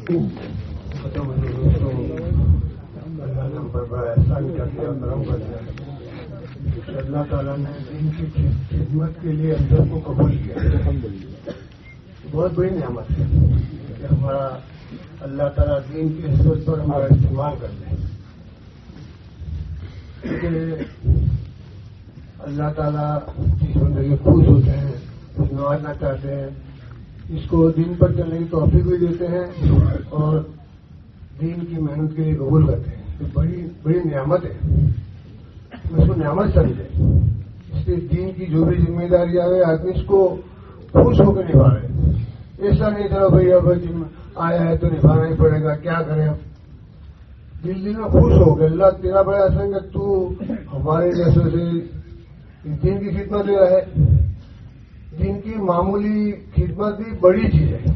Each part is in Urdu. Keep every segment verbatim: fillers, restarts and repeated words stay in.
اللہ نے ہم پر بڑا احسان کر دیا، کرم کر دیا کہ اللہ تعالیٰ نے دین کی خدمت کے لیے اندر کو قبول کیا. بہت بڑی نعمت ہے کہ ہمارا اللہ تعالیٰ دین کی حصت پر ہمارا استعمال کرتے ہیں. اللہ تعالیٰ جس بندے کے خوش ہوتے ہیں، کچھ نوازنا چاہتے ہیں، اس کو دین پر چلنے کی توفیق بھی دیتے ہیں اور دین کی محنت کے لیے قبول کرتے ہیں. تو بڑی بڑی نعمت ہے، اس کو نعمت سمجھے. اس لیے دین کی جو بھی ذمہ داری آئے آدمی اس کو خوش ہو کے نبھا رہے. ایسا نہیں تھا بھائی اب آیا ہے تو نبھانا ہی پڑے گا، کیا کریں. اب دل دل میں خوش ہو گئے. اللہ تیرا بڑا احسان کہ تو ہمارے جیسے سے دین کی خدمت دے رہا ہے. دین کی معمولی خدمت بھی بڑی چیز ہے.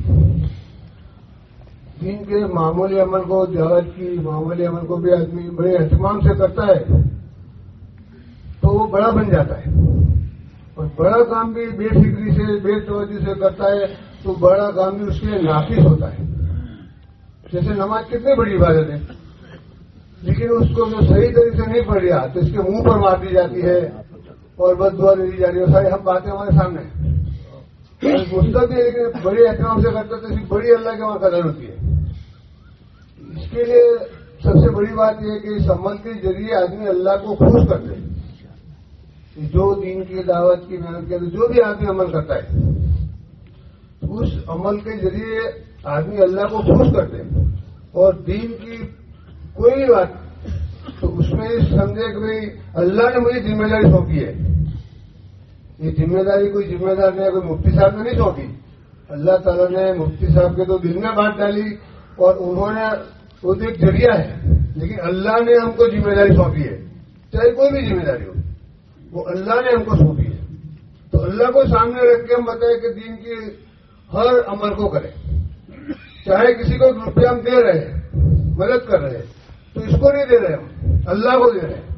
دین کے معمولی عمل کو، دعوت کی معمولی عمل کو بھی آدمی بڑے اہتمام سے کرتا ہے تو وہ بڑا بن جاتا ہے. اور بڑا کام بھی بے فکری سے، بے توجہ سے کرتا ہے تو بڑا کام بھی اس کے لیے ناقص ہوتا ہے. جیسے نماز کتنی بڑی عبادت ہے، لیکن اس کو جو صحیح طریقے سے نہیں پڑھ رہا تو اس کے منہ پر مار دی جاتی ہے اور بد دعا دے دی جا رہی ہے. ساری ہم باتیں ہمارے سامنے گفتہ بھی ہے، لیکن بڑے احترام سے کرتا ہے تو اس کی بڑی اللہ کے وہاں قدر ہوتی ہے. اس کے لیے سب سے بڑی بات یہ ہے کہ اس عمل کے ذریعے آدمی اللہ کو خوش کرتے ہیں. جو دین کی دعوت کی محنت کے جو بھی آدمی عمل کرتا ہے اس عمل کے ذریعے آدمی اللہ کو خوش کرتے ہیں. اور دین کی کوئی بھی بات تو اس میں سمجھے کہ بھائی اللہ نے مجھے ذمہ داری سونپی ہے. یہ ذمہ داری کوئی ذمہ دار نہیں، کوئی مفتی صاحب نے نہیں سونپی. اللہ تعالیٰ نے مفتی صاحب کے تو دل میں بات ڈالی اور انہوں نے وہ تو ایک ذریعہ ہے، لیکن اللہ نے ہم کو ذمہ داری سونپی ہے. چاہے کوئی بھی ذمہ داری ہو وہ اللہ نے ہم کو سونپی ہے. تو اللہ کو سامنے رکھ کے ہم بتائیں کہ دین کی ہر عمل کو کریں. چاہے کسی کو روپیہ ہم دے رہے ہیں، مدد کر رہے ہیں، تو اس کو نہیں دے رہے، ہم اللہ کو دے رہے ہیں.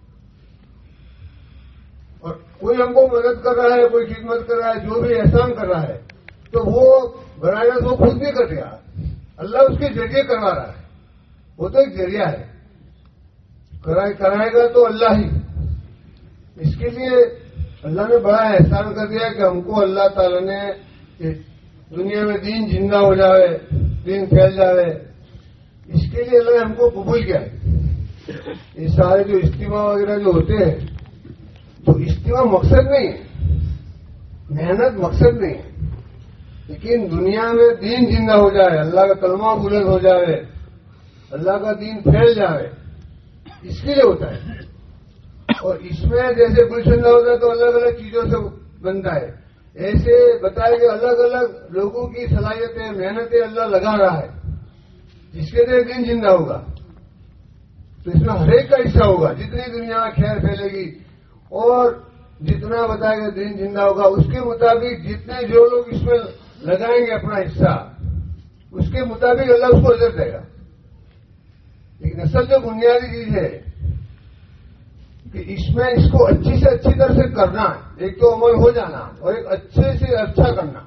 اور کوئی ہم کو مدد کر رہا ہے، کوئی خدمت کر رہا ہے، جو بھی احسان کر رہا ہے تو وہ براہ راست وہ خود نہیں کر رہا، اللہ اس کے ذریعے کروا رہا ہے. وہ تو ایک ذریعہ ہے، کرائے گا تو اللہ ہی. اس کے لیے اللہ نے بڑا احسان کر دیا کہ ہم کو اللہ تعالیٰ نے دنیا میں دین زندہ ہو جائے، دین پھیل جائے. اس کے لیے اللہ نے ہم کو قبول کیا ہے. یہ سارے جو اجتماع وغیرہ جو ہوتے ہیں تو اجتماع مقصد نہیں ہے، محنت مقصد نہیں ہے، لیکن دنیا میں دین زندہ ہو جائے، اللہ کا کلمہ بلند ہو جائے، اللہ کا دین پھیل جائے، اس کے لیے ہوتا ہے. اور اس میں جیسے گلشن ہوتا ہے تو الگ الگ چیزوں سے بنتا ہے. ایسے بتائے کہ الگ الگ لوگوں کی صلاحیتیں، محنتیں اللہ لگا رہا ہے جس کے لیے دین زندہ ہوگا. تو اس میں ہر ایک کا حصہ ہوگا. جتنی دنیا میں خیر پھیلے گی اور جتنا بتائے گا دین زندہ ہوگا، اس کے مطابق جتنے جو لوگ اس میں لگائیں گے اپنا حصہ، اس کے مطابق اللہ اس کو اجر دے گا. لیکن اصل جو بنیادی چیز ہے کہ اس میں اس کو اچھی سے اچھی طرح سے کرنا ہے. ایک تو عمل ہو جانا اور ایک اچھے سے اچھا کرنا،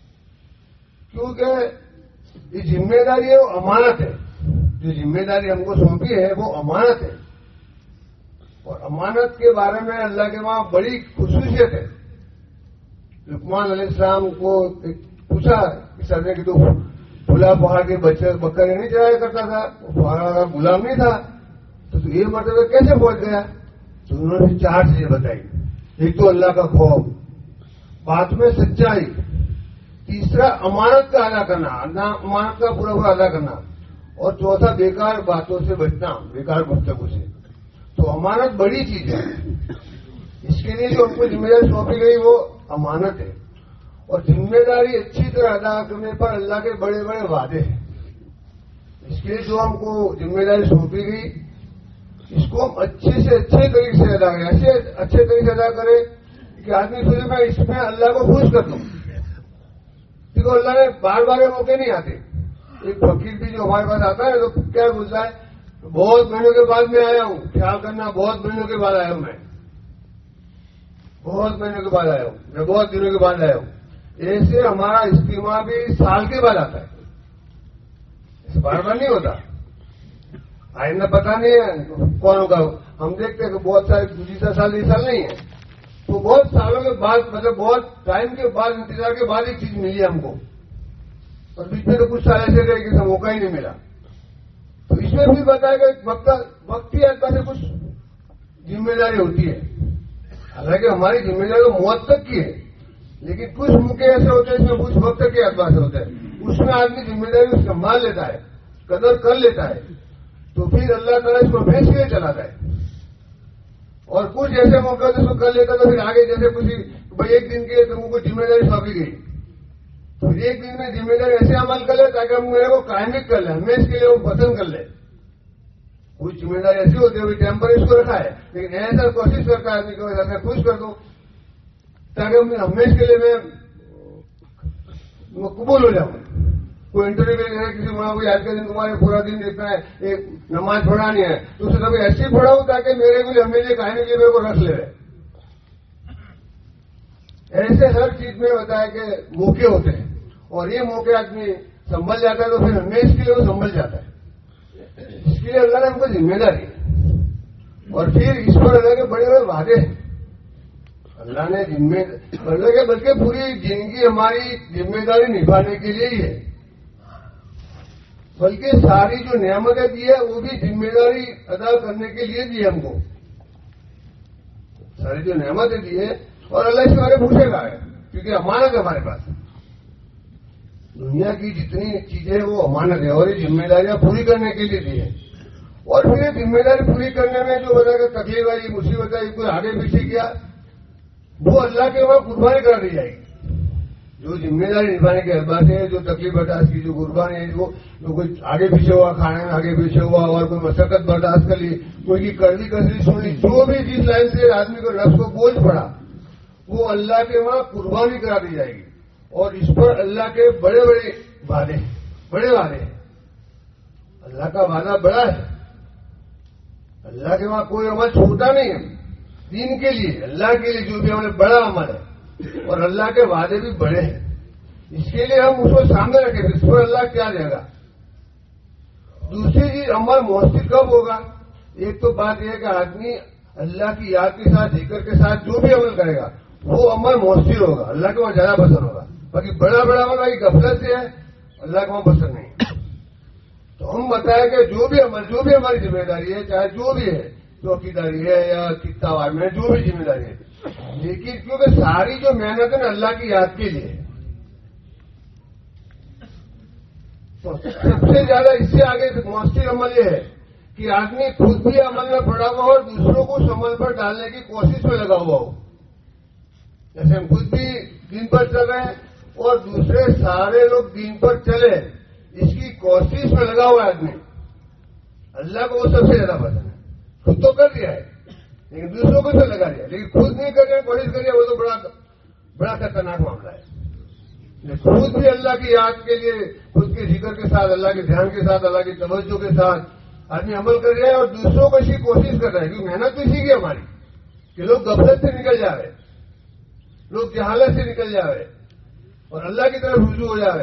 کیونکہ یہ ذمہ داری ہے، وہ امانت ہے. جو ذمہ داری ہم کو سونپی ہے وہ امانت ہے. اور امانت کے بارے میں اللہ کے وہاں بڑی خصوصیت ہے. لقمان علیہ السلام کو پوچھا سر نے کہ تو پھلا پہاڑ کے بچے بکرے نہیں چلایا کرتا تھا، پہاڑ کا غلام نہیں تھا، تو یہ مرتبہ کیسے پہنچ گیا؟ تو انہوں نے چار چیزیں بتائی. ایک تو اللہ کا خوف، بات میں سچائی، تیسرا امانت کا ادا کرنا، امانت کا پورا پورا ادا کرنا، اور چوتھا بیکار باتوں سے بچنا، بیکار گفتگو سے. تو امانت بڑی چیز ہے. اس کے لیے جو ہم کو ذمہ داری سونپی گئی وہ امانت ہے. اور ذمہ داری اچھی طرح ادا کرنے پر اللہ کے بڑے بڑے وعدے ہیں. اس کے لیے جو ہم کو ذمہ داری سونپی گئی اس کو ہم اچھے سے اچھے طریقے سے ادا کریں. ایسے اچھے طریقے سے ادا کریں کہ آدمی سوچے میں اس میں اللہ کو خوش کر دوں. کیونکہ اللہ نے بار بار موقع نہیں آتے. ایک فقیر بھی جو ہمارے پاس آتا ہے تو کیا بولتا ہے، بہت مہینوں کے بعد میں آیا ہوں. خیال کرنا، بہت مہینوں کے بعد آیا ہوں، میں بہت مہینوں کے بعد آیا ہوں، میں بہت دنوں کے بعد آیا ہوں. ایسے ہمارا اجتماع بھی سال کے بعد آتا ہے. बार बार नहीं होता। आइंदा पता नहीं है कौन होगा। हम देखते हैं कि बहुत सारे दूसरा साल इस साल नहीं है, तो बहुत सालों के बाद, मतलब बहुत टाइम के बाद, इंतजार के बाद एक चीज मिली हमको, और बीच में तो कुछ साल ऐसे रहे कि मौका ही नहीं मिला। तो इसमें भी बताएगा वक्त वक्त की एतबार से कुछ जिम्मेदारी होती है। हालांकि हमारी जिम्मेदारी तो मौत तक की है, लेकिन कुछ मौके ऐसे होते हैं जिसमें कुछ वक्त के एतबार से होते हैं, उसमें आदमी जिम्मेदारी संभाल लेता है, कदर कर लेता है, तो फिर अल्लाह ताला इसको भेज के चलाता है। और कुछ ऐसे मौके होते इसको कर लेता तो फिर आगे जैसे कुछ भाई एक दिन के तुमको कुछ जिम्मेदारी सौंपी गई, फिर एक दिन में जिम्मेदारी ऐसे अमल कर ले ताकि हम मेरे को कायमिक कर ले, हमें इसके लिए वो पसंद कर ले। कुछ जिम्मेदारी ऐसी होती है टेम्पर इसको रखा है, लेकिन ऐसा कोशिश करता है आदमी को ऐसा खुश कर दो ताकि हमेशा के लिए मैं कबूल हो जाऊं। कोई इंटरव्यू में किसी माँ को आज के दिन तुम्हारे पूरा दिन देखना है, एक नमाज पढ़ानी है, तो उसे कभी ऐसे ही पढ़ाऊं ताकि मेरे को हमेशा कहने के लिए मेरे को रख ले। ऐसे हर चीज में बताया कि मौके होते हैं, और ये मौके आदमी संभल जाता है तो फिर हमेशा के लिए वो संभल जाता है। इसके लिए अल्लाह ने हमको जिम्मेदारी है, और फिर इस पर अल्लाह के बड़े बड़े वादे हैं। अल्लाह ने जिम्मेदारी अल्लाह के बल्कि पूरी जिंदगी हमारी जिम्मेदारी निभाने के लिए ही है, बल्कि सारी जो नियामतें दी है वो भी जिम्मेदारी अदा करने के लिए दी है हमको। सारी जो नियामतें दी है, और अल्लाह इसके बारे में पूछेगा, क्योंकि अमानत है हमारे पास। दुनिया की जितनी चीजें वो अमानत है, और ये जिम्मेदारियां पूरी करने के लिए दी है। और फिर ये जिम्मेदारी पूरी करने में जो बताया तकलीफ आई, मुसीबत आई, कोई आगे पीछे किया, वो अल्लाह के वहां कुर्बानी करा दी जाएगी। जो जिम्मेदारी निभाने के एतबार से जो तकलीफ बर्दाश्त की, जो कुर्बानी है, वो जो कोई आगे पीछे हुआ, खाने में आगे पीछे हुआ, और कोई मशक्कत बर्दाश्त कर ली, कोई की करली कसरी सुन ली, जो भी जिस लाइन से आदमी को नफ्स को बोझ पड़ा, वो अल्लाह के वहां कुर्बानी करा दी जाएगी। और इस पर अल्लाह के बड़े बड़े वादे बड़े वादे हैं। अल्लाह का वादा बड़ा है, अल्लाह के वहां कोई अमल छोटा नहीं है। दीन के लिए, अल्लाह के लिए जो भी अमल बड़ा अमल है, और अल्लाह के वादे भी बड़े हैं। इसके लिए हम उसको सामने रखें, इस पर अल्लाह क्या देगा। दूसरी चीज, अमल मौसर कब होगा। एक तो बात यह है कि आदमी अल्लाह की याद के साथ, जिक्र के साथ जो भी अमल करेगा वो अमल मौसर होगा, अल्लाह के वहां ज्यादा पसंद होगा। बाकी बड़ा बड़ा अमल भाई गफलत से है, अल्लाह के वहां पसंद नहीं। तो हम बताया कि जो भी अमल, जो भी हमारी जिम्मेदारी है, चाहे जो भी है, चौकीदारी है या कितावार में, जो भी जिम्मेदारी है, लेकिन क्योंकि सारी जो मेहनत है ना अल्लाह की याद के लिए, तो सबसे ज्यादा इससे आगे मौसर अमल यह है कि आदमी खुद भी अमल में पड़ा हुआ हो और दूसरों को उस अमल पर डालने की कोशिश में लगा हुआ हो। जैसे हम खुद भी दिन पर चल रहे हैं और दूसरे सारे लोग दिन पर चले, इसकी कोशिश में लगा हुआ आदमी, अल्लाह को वो सबसे ज्यादा पसंद है। खुद तो कर दिया है, लेकिन दूसरों को तो लगा दिया, लेकिन खुद नहीं करने की कोशिश करिए, वो तो बड़ा बड़ा खतरनाक मामला है। खुद भी अल्लाह की याद के लिए, खुद के जिक्र के साथ, अल्लाह के ध्यान के साथ, अल्लाह की तवज्जो के साथ आदमी अमल कर रहा है, और दूसरों को इसी कोशिश कर रहा है, क्योंकि मेहनत तो इसी की हमारी कि लोग गफलत से निकल जा रहे, लोग जहालत से निकल जा रहे और अल्लाह की तरफ रुजू हो जा रहे,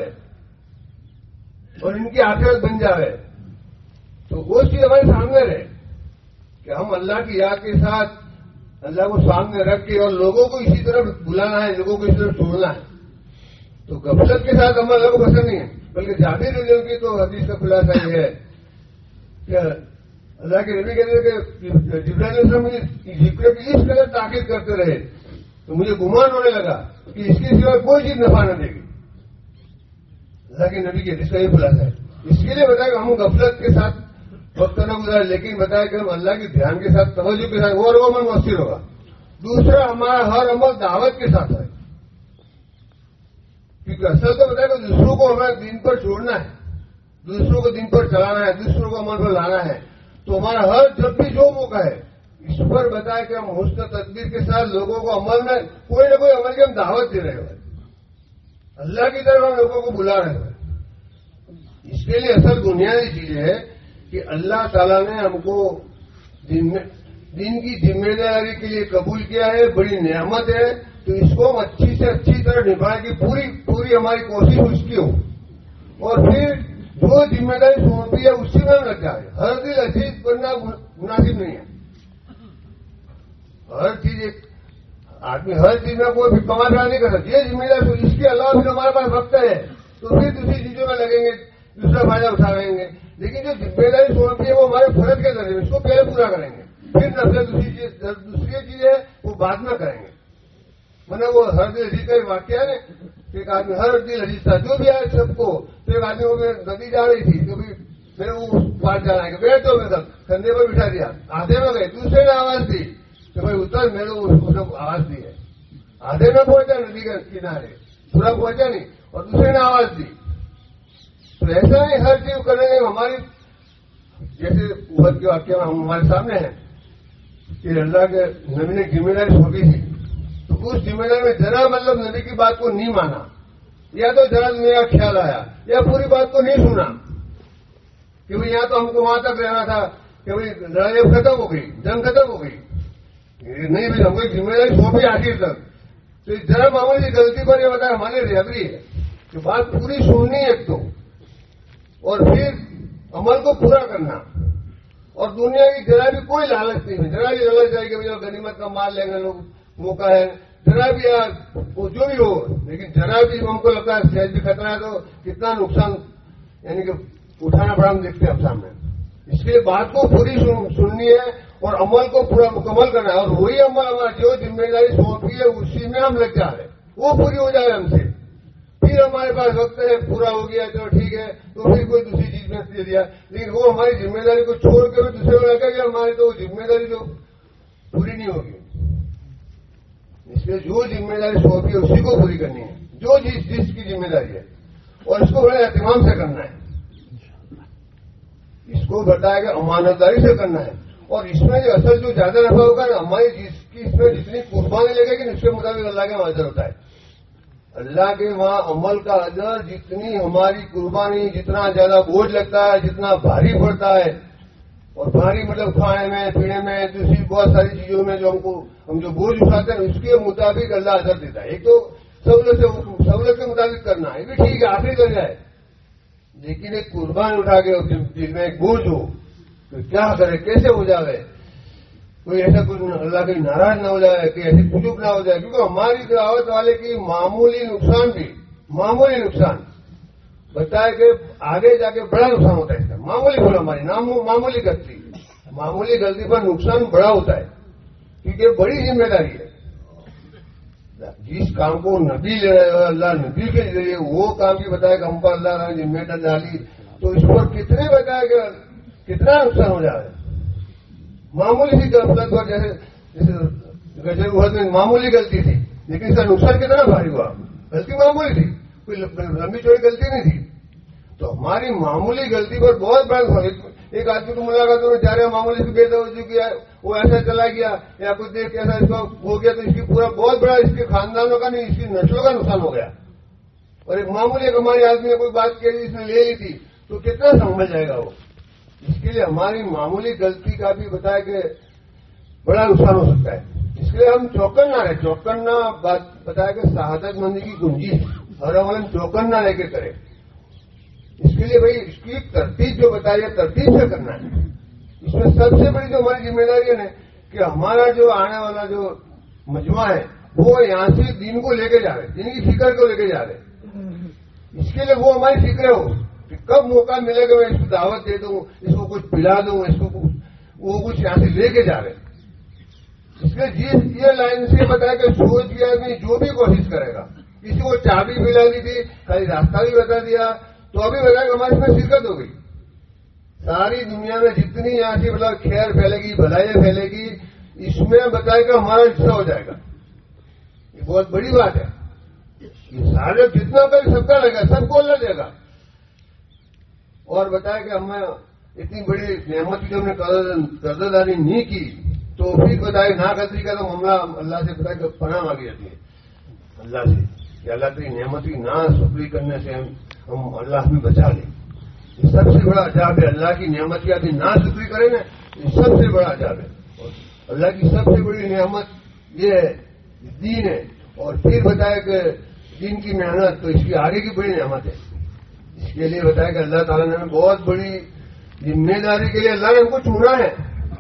और इनकी आखिरत बन जा रहे। तो वो चीज हमारे सामने रहे कि हम अल्लाह की याद के साथ अल्लाह को सामने रख के और लोगों को इसी तरफ बुलाना है, लोगों को इसी तरफ छोड़ना है। तो गफलत के साथ अमल अल्लाह को पसंद नहीं है। बल्कि जाबिर रज़ियल्लाहु की तो हदीस का खुलासा ये है कि अल्लाह के नबी कहते थे कि जिब्राइल मुझे जिक्र की इस कदर ताकीद करते रहे तो मुझे गुमान होने लगा कि इसके सिवा कोई चीज नफा न देगी। अल्लाह के नबी के हदीस का ये खुलासा है। इसके लिए बताया कि हम गफलत के साथ वक्त न गुजारे, लेकिन बताया कि हम अल्लाह के ध्यान के साथ, तवज्जो के साथ, वो और वो अमल मौसर होगा। दूसरा, हमारा हर अमल दावत के साथ है, क्योंकि असल तो बताया कि दूसरों को हमें दिन पर छोड़ना है, दूसरों को दिन पर चलाना है, दूसरों को अमल पर लाना है। तो हमारा हर जब भी जो मौका है इस पर बताया कि हम हुस्न तदबीर के साथ लोगों को अमल में, कोई ना कोई अमल की हम दावत दे रहे हो, अल्लाह की तरफ हम लोगों को बुला रहे हैं। इसके लिए असल बुनियादी चीज है कि अल्लाह ताला ने हमको दिन, दिन की जिम्मेदारी के लिए कबूल किया है, बड़ी नेमत है। तो इसको हम अच्छी से अच्छी तरह निभाने की पूरी पूरी हमारी कोशिश उसकी हो। और फिर जो ذمہ داری سونپی ہے اسی میں ہم لگ جائیں. ہر دل عزیز بننا مناسب نہیں ہے. ہر چیز ایک آدمی ہر چیز میں کوئی کما کھا نہیں کر سکتا. یہ ذمہ داری اس کے علاوہ پھر ہمارے پاس وقت ہے تو پھر دوسری چیزوں میں لگیں گے, دوسرا فائدہ اٹھائیں گے. لیکن جو ذمہ داری سونپی ہے وہ ہمارے فرض کے ذریعے اس کو پہلے پورا کریں گے, پھر نفل دوسری چیز دوسری چیز ہے وہ بعد میں کریں گے. مطلب وہ ہر دل عزیز کا ایک واقعہ ہے. ایک آدمی ہر دل عزیز تھا جو بھی آئے سب کو. تو ایک آدمی وہ ندی جا رہی تھی, کبھی میرے وہ پاس جانا ہے کہ بیٹھ دو میرے کندھے پر بٹھا دیا. آدھے میں گئے, دوسرے نے آواز دی کہ بھائی اتر, میرے کو آواز دی ہے. آدھے میں پہنچا ندی کے کنارے, پورا پہنچا نہیں, اور دوسرے نے آواز دی. تو ایسا نہیں ہر چیز کریں گے. ہماری جیسے اوپر کے واقعہ ہمارے سامنے ہے کہ اللہ کے نبی نے ذمہ داری سونپی تھی, تو اس ذمہ داری میں ذرا مطلب نبی کی بات کو نہیں مانا, یا تو ذرا میرا خیال آیا, یا پوری بات کو نہیں سنا کہ بھائی یہاں تو ہم کو وہاں تک رہنا تھا کہ بھائی لڑائی ختم ہو گئی, جنگ ختم ہو گئی. نہیں بھائی ہم کو ذمہ داری سونپی آخر تک, تو ذرا معمولی غلطی پر یہ بتایا ہماری ریبری ہے کہ بات پوری سننی ہے ایک تو, اور پھر عمل کو پورا کرنا. اور دنیا کی ذرا بھی کوئی لالچ نہیں ہے, ذرا بھی لالچ ہے کہ غنیمت کا مال لیں گے لوگ, موقع ہے ذرا بھی یار جو بھی ہو, لیکن ذرا بھی ہم کو لگتا ہے شاید بھی خطرہ ہے تو کتنا نقصان یعنی کہ اٹھانا پڑا ہم دیکھتے ہیں اب سامنے. اس لیے بات کو پوری سننی ہے اور عمل کو پورا مکمل کرنا ہے. اور وہی عمل ہمارا جو ذمہ داری سونپی ہے اسی میں ہم لگ جا رہے ہیں, وہ پوری ہو جائے ہم سے. پھر ہمارے پاس وقت ہے, پورا ہو گیا چلو ٹھیک ہے, تو پھر کوئی دوسری چیز میں دے دیا. لیکن وہ ہماری ذمہ داری کو چھوڑ کے بھی دوسرے کو لگا کہ ہماری تو ذمہ داری جو پوری نہیں ہوگی. اس لیے جو ذمہ داری سونپی ہے اسی کو پوری کرنی ہے, جو جس جس کی ذمہ داری ہے, اور اس کو بڑے اہتمام سے کرنا ہے. اس کو بتایا کہ امانتداری سے کرنا ہے. اور اس میں جو اصل جو زیادہ نفع ہوگا نا, ہماری جس کی اس میں جتنی قربانی لگے گی اس کے مطابق اللہ کے اجر ہوتا ہے. اللہ کے وہاں عمل کا اجر جتنی ہماری قربانی, جتنا زیادہ بوجھ لگتا ہے, جتنا بھاری پڑتا ہے, اور بھاری مطلب کھانے میں پینے میں دوسری بہت ساری چیزوں میں جو ہم کو ہم جو بوجھ اٹھاتے ہیں اس کے مطابق اللہ اجر دیتا ہے. ایک تو سہولت سے سہولت کے مطابق کرنا ہے, یہ بھی ٹھیک ہے آخری درجہ ہے. لیکن ایک قربان اٹھا کے دل میں ایک بوجھ ہو تو کیا کرے, کیسے ہو جائے, کوئی ایسا کچھ اللہ کہیں ناراض نہ ہو جائے, کہ ایسی خجوب نہ ہو جائے. کیونکہ ہماری دعوت والے کی معمولی نقصان بھی معمولی نقصان بتایا کہ آگے جا کے بڑا نقصان ہوتا ہے. اس کا معمولی بھول ہماری معمولی غلطی, معمولی غلطی پر نقصان بڑا ہوتا ہے, کیونکہ بڑی ذمہ داری ہے. جس کام کو نبی لے رہے ہو, اللہ نبی کے ذریعے وہ کام بھی بتایا کہ ہم پر اللہ نے ذمہ داری ڈالی, تو اس پر کتنے بتایا کہ کتنا نقصان ہو جائے. معمولی سی غلط پر جیسے جیسے گجر وحد میں معمولی غلطی تھی, لیکن اس کا نقصان کتنا بھاری ہوا. غلطی معمولی تھی, کوئی لمبی چوڑی غلطی نہیں تھی. تو ہماری معمولی غلطی پر بہت بڑا, ایک آدمی کو ملاقاتوں میں جا رہے معمولی سے بے توجہ کیا, وہ ایسا چلا گیا یا کچھ دیکھ ایسا اس کا ہو گیا, تو اس کی پورا بہت بڑا اس کے خاندانوں کا نہیں اس کی نسلوں کا نقصان ہو گیا. اور ایک معمولی ایک ہماری آدمی نے کوئی بات کہی اس نے لے لی تھی, تو کتنا سمجھ جائے گا وہ. اس کے لیے ہماری معمولی غلطی کا بھی بتایا کہ بڑا نقصان ہو سکتا ہے. اس کے لیے ہم چوکن نہ رہے, چوکن نہ بات بتایا کہ شہادت مندی کی گنجی اور ہم چوکن نہ لے کے کرے. اس کے لیے بھائی اس کی ترتیب جو بتائی ہے ترتیب سے کرنا ہے. اس میں سب سے بڑی جو ہماری ذمہ داری ہے کہ ہمارا جو آنے والا جو مجموعہ ہے وہ یہاں سے دین کو لے کے جا رہے, دین کی فکر کو لے کے جا رہے. اس کے لیے وہ ہماری فکر ہو کہ کب موقع ملے گا میں اس کو دعوت دے دوں, اس کو کچھ پلا دوں, اس کو وہ کچھ یہاں سے لے کے جا رہے. اس لیے جس یہ لائن سے بتایا کہ سوچ کے آدمی جو بھی کوشش کرے گا, کسی کو چابی پلا دی تھی, خالی راستہ بھی بتا دیا, تو ابھی بتایا کہ ہماری اس میں شرکت ہو گئی. ساری دنیا میں جتنی یہاں سے مطلب خیر پھیلے گی, بھلائی پھیلے گی, اس میں بتایا کہ ہمارا حصہ ہو جائے گا. یہ بہت بڑی بات ہے. یہ سارے جتنا کر سب کا لگے گا, سب کو اللہ دے گا. اور بتایا کہ ہمیں اتنی بڑی نعمت کی جو ہم نے قرض داری نہیں کی, تو پھر بتایا نہ قدری کا تو معاملہ اللہ سے بتایا کہ پناہ مانگی جاتی ہے اللہ سے, کہ اللہ کی نعمت کی نہ شکری کرنے سے ہم اللہ ہمیں بچا لیں. یہ سب سے بڑا عذاب ہے. اللہ کی نعمت کی آدمی نہ شکری کرے نا, یہ سب سے بڑا عذاب ہے. اور اللہ کی سب سے بڑی نعمت یہ ہے دین ہے. اور پھر بتایا کہ دین کی محنت تو اس کی آگے کی بڑی نعمت ہے. اس کے لیے بتایا کہ اللہ تعالیٰ نے ہمیں بہت بڑی ذمہ داری کے لیے اللہ نے ہم کو چنا ہے.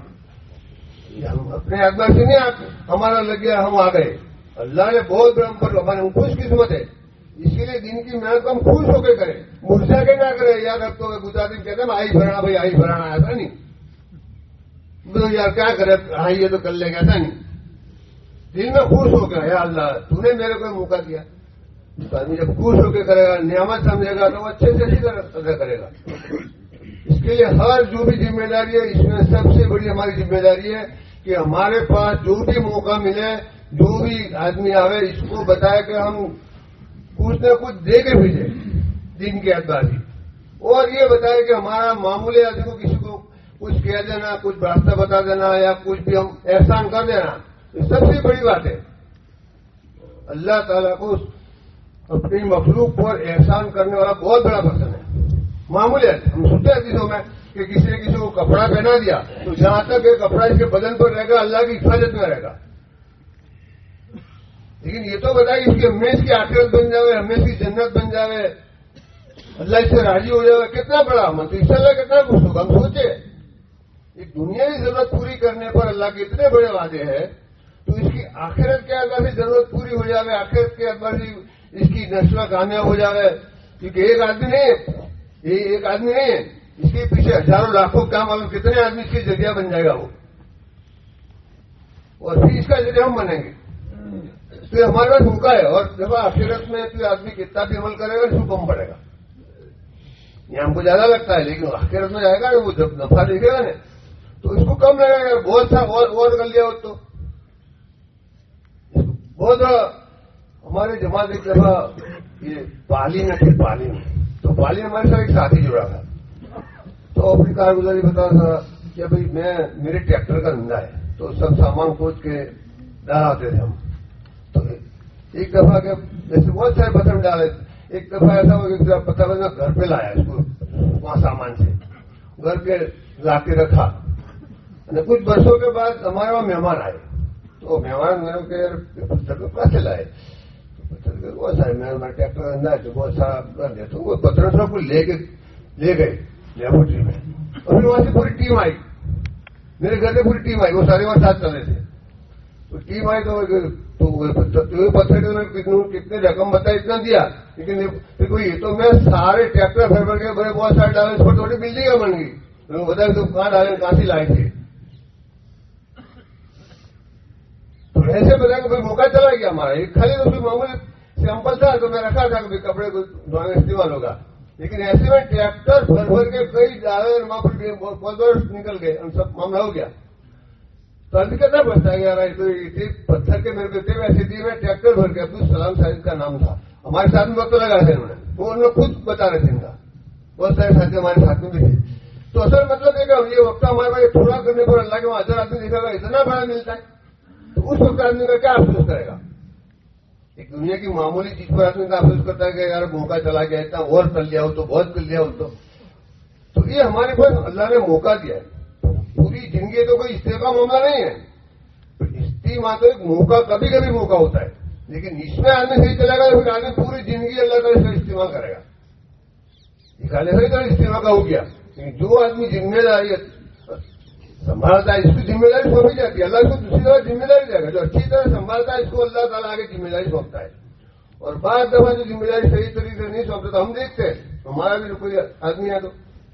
ہم اپنے اعتبار سے نہیں ہمارا لگ گیا ہم آ گئے. اللہ نے بہت بڑا ہم پر ہمارے خوش قسمت ہے. اس کے لیے دن کی محنت کو ہم خوش ہو کے کریں, مرجا کے نہ کریں. یاد رکھتے ہوئے گجراتی کہتے ہیں آئی بھرانا بھائی آئی بھرانا ایسا نہیں. تو یار کیا کرے آئی یہ تو کر لیں گے ایسا نہیں. دل میں خوش ہو کے یا اللہ تو نے میرے کو موقع دیا. آدمی جب خوش ہو کے کرے گا نعمت سمجھے گا تو وہ اچھے سے اچھی طرح ادا کرے گا. اس کے لیے ہر جو بھی ذمہ داری ہے اس میں سب سے بڑی ہماری ذمہ داری ہے کہ ہمارے پاس جو بھی موقع ملے جو بھی آدمی آوے اس کو بتائے کہ ہم کچھ نہ کچھ دے کے بھیجے دن کے اعتبار سے. اور یہ بتائے کہ ہمارا معمولی آدمی کو کسی کو کچھ کہہ دینا کچھ راستہ بتا دینا یا کچھ بھی ہم احسان کر دینا یہ سب سے بڑی بات ہے. اللہ تعالیٰ کو اپنی مخلوق پر احسان کرنے والا بہت بڑا پسند ہے. معمولی ہم سنتے ہیں حدیثوں میں کہ کسی نے کسی کو کپڑا پہنا دیا تو جہاں تک یہ کپڑا اس کے بدن پر رہے گا اللہ کی حفاظت میں رہے گا. لیکن یہ تو بتائیے اس کی ہمیں اس کی آخرت بن جائے ہمیں اس کی جنت بن جائے اللہ اس سے راضی ہو جائے. کتنا بڑا من تو اس سے اللہ کتنا خوش ہوگا. ہم سوچے ایک دنیا کی ضرورت پوری کرنے پر اللہ کے اتنے بڑے وعدے ہیں تو اس کی آخرت کے اعتبار سے ضرورت پوری ہو جائے آخرت کے اعتبار سے اس کی نسل کامیاب ہو جائے. کیونکہ ایک آدمی نہیں ہے یہ ایک آدمی نہیں ہے اس کے پیچھے ہزاروں لاکھوں کام معلوم کتنے آدمی اس کی ذریعہ بن جائے گا وہ اور پھر اس کا ذریعہ ہم بنیں گے. تو ہمارے پاس موقع ہے اور جب آخرت میں تو آدمی کتنا بھی عمل کرے گا اس کو کم پڑے گا. یہ ہم کو زیادہ لگتا ہے لیکن آخرت میں جائے گا وہ جب نفع دیکھے گا نا تو اس کو کم لگے گا. بہت سا اور کر لیا ہو تو بہت ہمارے جماعت ایک دفعہ یہ پالی میں تھی پالی میں تو پالی میں ہمارے ساتھ ایک ساتھی جڑا تھا تو اپنی کارگزاری بتا تھا کہ بھائی میں میرے ٹریکٹر کا دھندا ہے تو سب سامان کھود کے ڈالاتے تھے ہم. تو ایک دفعہ کے جیسے بہت سارے پتھر ڈالے ایک دفعہ ایسا ہو کہ پتھر میں گھر پہ لایا اس کو وہاں سامان سے گھر پہ لا کے رکھا. کچھ برسوں کے بعد ہمارے وہاں مہمان آئے تو مہمان میرے پتھر کو کہاں سے لائے پتھر کے بہت سارے میں ٹریکٹر اندر ہے تو بہت سارا کر دیا تو وہ پتھر سب کو لے کے لے گئے لیبورٹری میں اور پھر وہاں سے پوری ٹیم آئی میرے گھر سے پوری ٹیم آئی وہ سارے وہاں ساتھ چلے تھے. تو ٹیم آئی تو پتھر کے کتنے رقم بتائی اتنا دیا لیکن پھر کوئی تو میں سارے ٹریکٹر بھر بھر کے بڑے بہت سارے ڈالے اس پر تھوڑی بلڈنگ بن گئی. میں بتایا تو کہاں ڈالے کہاں سے لائے تھے تو ایسے بتایا کہ موقع چلا گیا ہمارا ایک خالی تو معمولی سیمپل تھا تو میں رکھا تھا کہ کپڑے کو دھونے میں استعمال ہوگا. لیکن ایسے میں ٹریکٹر بھر بھر کے کئی ڈالے وہاں پر بہت بار نکل گئے ہم سب معاملہ ہو گیا. تو ابھی کتنا بچتا ہے یار تو پتھر کے میرے کو ایسے دیے میں ٹریکٹر بھر کے عبد السلام صاحب کا نام تھا ہمارے ساتھ میں وقت لگا تھے انہوں نے وہ انہوں نے خود بتا رہے تھے ان کا بہت سارے ساتھی ہمارے ساتھ میں بھی تھے. تو اصل مطلب ہے کہ یہ وقت ہمارے پاس تھوڑا کرنے پر اللہ کے وہاں ہزار آدمی دیکھا گا اتنا بڑا ملتا ہے تو اس وقت آدمی کا کیا افسوس کرے گا. ایک دنیا کی معمولی چیز پر آدمی کا افسوس کرتا ہے کہ یار موقع چلا گیا اتنا اور کر لیا ہو تو بہت کر لیا ہو تو تو یہ ہمارے پاس اللہ نے موقع دیا ہے. پوری زندگی تو کوئی استعفا کا معاملہ نہیں ہے. استعمال تو ایک موقع کبھی کبھی موقع ہوتا ہے لیکن اس میں آدمی صحیح چلے گا تو پھر آدمی پوری زندگی اللہ تعالیٰ سے استعمال کرے گا. نکالے صحیح طرح استعمال کا ہو گیا لیکن جو آدمی ذمہ داری سنبھالتا ہے اس کی ذمہ داری سونپی جاتی ہے اللہ اس کو دوسری طرح ذمہ داری دے گا. جو اچھی طرح سنبھالتا ہے اس کو اللہ تعالیٰ آگے ذمہ داری سونپتا ہے. اور بعض دفعہ جو ذمہ داری صحیح طریقے سے نہیں سونپتا تو ہم دیکھتے ہیں ہمارا بھی کوئی آدمی ہے تو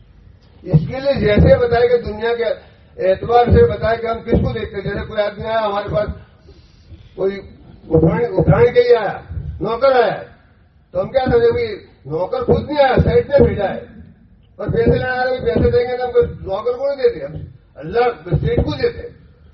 اس کے لیے جیسے بتائے کہ دنیا کے اعتبار سے بتایا کہ ہم کس کو دیکھتے ہیں. جیسے کوئی آدمی آیا ہمارے پاس کوئی اٹھانے کے لیے آیا نوکر آیا تو ہم کیا سمجھے بھائی نوکر خود نہیں آیا سائڈ سے بھیجا ہے اور پیسے لینا آ رہے پیسے دیں گے تو ہم کو نوکر کو نہیں دیتے ہم اللہ سیٹ کو دیتے.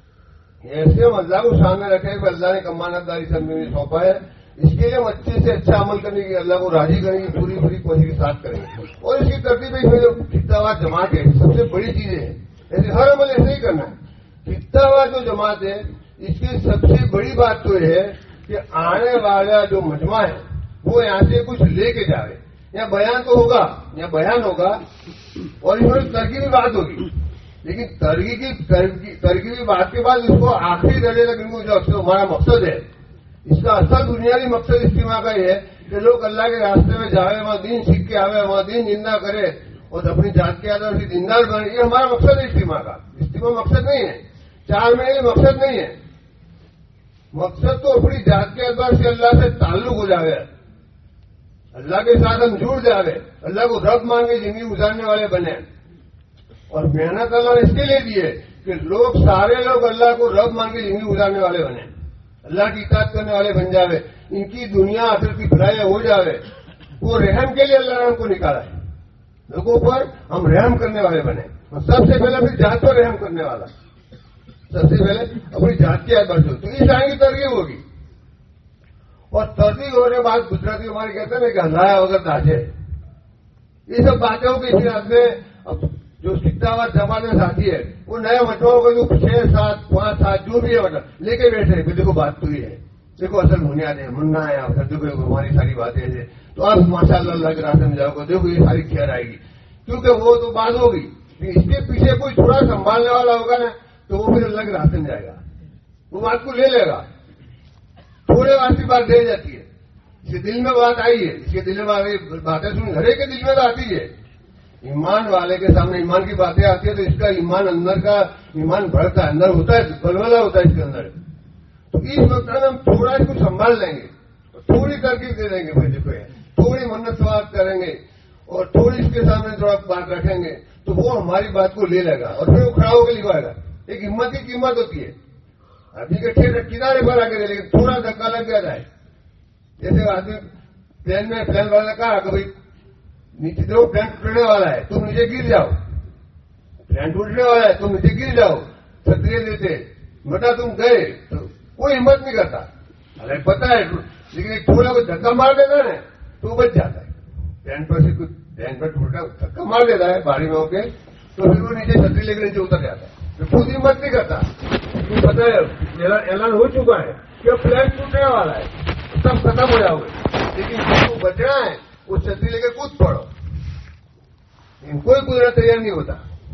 ایسے ہم اللہ کو سامنے رکھے کہ اللہ نے کمانت داری سے ہمیں سونپا ہے اس کے لیے ہم اچھے سے اچھا عمل کرنے کی اللہ کو راضی کریں گے پوری پوری کوشش کے ساتھ کریں گے. اور اس کی ترتیب اس میں جو خطہ جماعت ہے سب سے بڑی چیزیں ہیں ایسے ہر عمل ایسے ہی کرنا ہے. خطہ جو جماعت ہے اس کی سب سے بڑی بات تو یہ ہے کہ آنے والا جو مجمع ہے وہ یہاں سے کچھ لے کے جا رہے یا بیان تو ہوگا یا بیان ہوگا اور اس میں ترغیبی بات ہوگی لیکن ترغیبی ترغیبی بات کے بعد اس کو آخری درجے تک ان کو جو ہمارا مقصد ہے اس کا اصل بنیادی مقصد اجتماع کا یہ ہے کہ لوگ اللہ کے راستے میں جاوے، وہاں دین سیکھ کے آوے، وہاں دین زندہ کرے اور اپنی جات کے آدھار سے دیندار بنے. یہ ہمارا مقصد ہے اجتماع کا. اجتماع مقصد نہیں ہے، چار مہینے مقصد نہیں ہے. مقصد تو اپنی ذات کے اعتبار سے اللہ سے تعلق ہو جاوے، اللہ کے ساتھ ہم جڑ جاوے، اللہ کو رب مان کے زندگی گزارنے والے بنے. اور محنت اللہ نے اس کے لیے دی ہے کہ لوگ سارے لوگ اللہ کو رب مان کے زندگی گزارنے والے بنے، اللہ کی اطاعت کرنے والے بن جاوے، ان کی دنیا آخرت کی بھلائی ہو جاوے. وہ رحم کے لیے اللہ نے ہم کو نکالا ہے، لوگوں پر ہم رحم کرنے والے بنے. اور سب سے پہلے اپنی ذات پر رحم کرنے والا، سب سے پہلے اپنی ذات کی اعتبار سے. تو اس آئیں کی ترغیب ہوگی. اور ترغیب ہونے کے بعد گجراتی ہمارے کہتے ہیں نا کہ ہنگایا وغیرہ داجے، یہ سب باتیں ہو گئی. پھر آدمی جو سکھتا ہوا زمانے ساتھی ہے وہ نئے مٹروں کو جو چھ سات پانچ سات جو بھی ہے مطلب لے کے بیٹھے. پھر دیکھو بات تو یہ ہے، دیکھو اصل بنیاد ہے، مننا ہے، اور دیکھو ہماری ساری باتیں ہیں. تو آپ ماشاء اللہ اللہ کے راستے میں جاؤ گے، دیکھو یہ ساری خیر آئے گی. کیونکہ وہ تو بات ہوگی، اس کے پیچھے کوئی تھوڑا سنبھالنے والا ہوگا نا تو وہ پھر اللہ کے راستے میں جائے گا، وہ بات کو لے لے گا. تھوڑے واسطی بات رہ جاتی ہے، اس کے دل میں بات آئی ہے، اس کے دل میں باتیں سنی، ہر ایک کے دل میں تو آتی ہے. ایمان والے کے سامنے ایمان کی باتیں آتی ہے تو اس کا ایمان اندر کا ایمان بڑھتا ہے، اندر ہوتا ہے، بلولا ہوتا ہے اس کے اندر. تو اس وقت ہم تھوڑا اس کو سنبھال لیں گے، تھوڑی ترکیب دے دیں گے، بھائی دیکھو تھوڑی منت سوات کریں گے اور تھوڑی اس کے سامنے تھوڑا بات رکھیں گے تو وہ ہماری بات کو لے لے گا اور پھر وہ کھڑا ہو کے لکھوائے گا. ایک ہمت کی قیمت ہوتی ہے. ابھی کے کنارے پر آ کے دے، لیکن تھوڑا دھکا لگ گیا جائے. جیسے آدمی پلین میں پلین والا نے کہا کہ بھائی نیچے دیکھو پلین ٹوٹنے والا ہے، تم نیچے گر جاؤ، پلین ٹوٹنے والا ہے تم نیچے گر جاؤ، چھتری دیتے بیٹا تم گئے تو کوئی ہمت نہیں کرتا. ارے پتا ہے لیکن ایک تھوڑا کوئی دھکا مار دیتا ہے تو بچ جاتا ہے. پلین پر سے کچھ پلین پر ٹوٹا دھکا مار دیتا ہے باری میں ہو کے تو پھر وہ نیچے چھتری لے کے نیچے اتر جاتا ہے. خود ہمت نہیں کرتا. پتا ہے اعلان ہو چکا ہے کہ پلین ٹوٹنے والا ہے، سب ختم ہو جاؤ گے، لیکن جس کو بچنا ہے وہ چھتری لے کے کود پڑو. لیکن کوئی کودنا تیار نہیں ہوتا.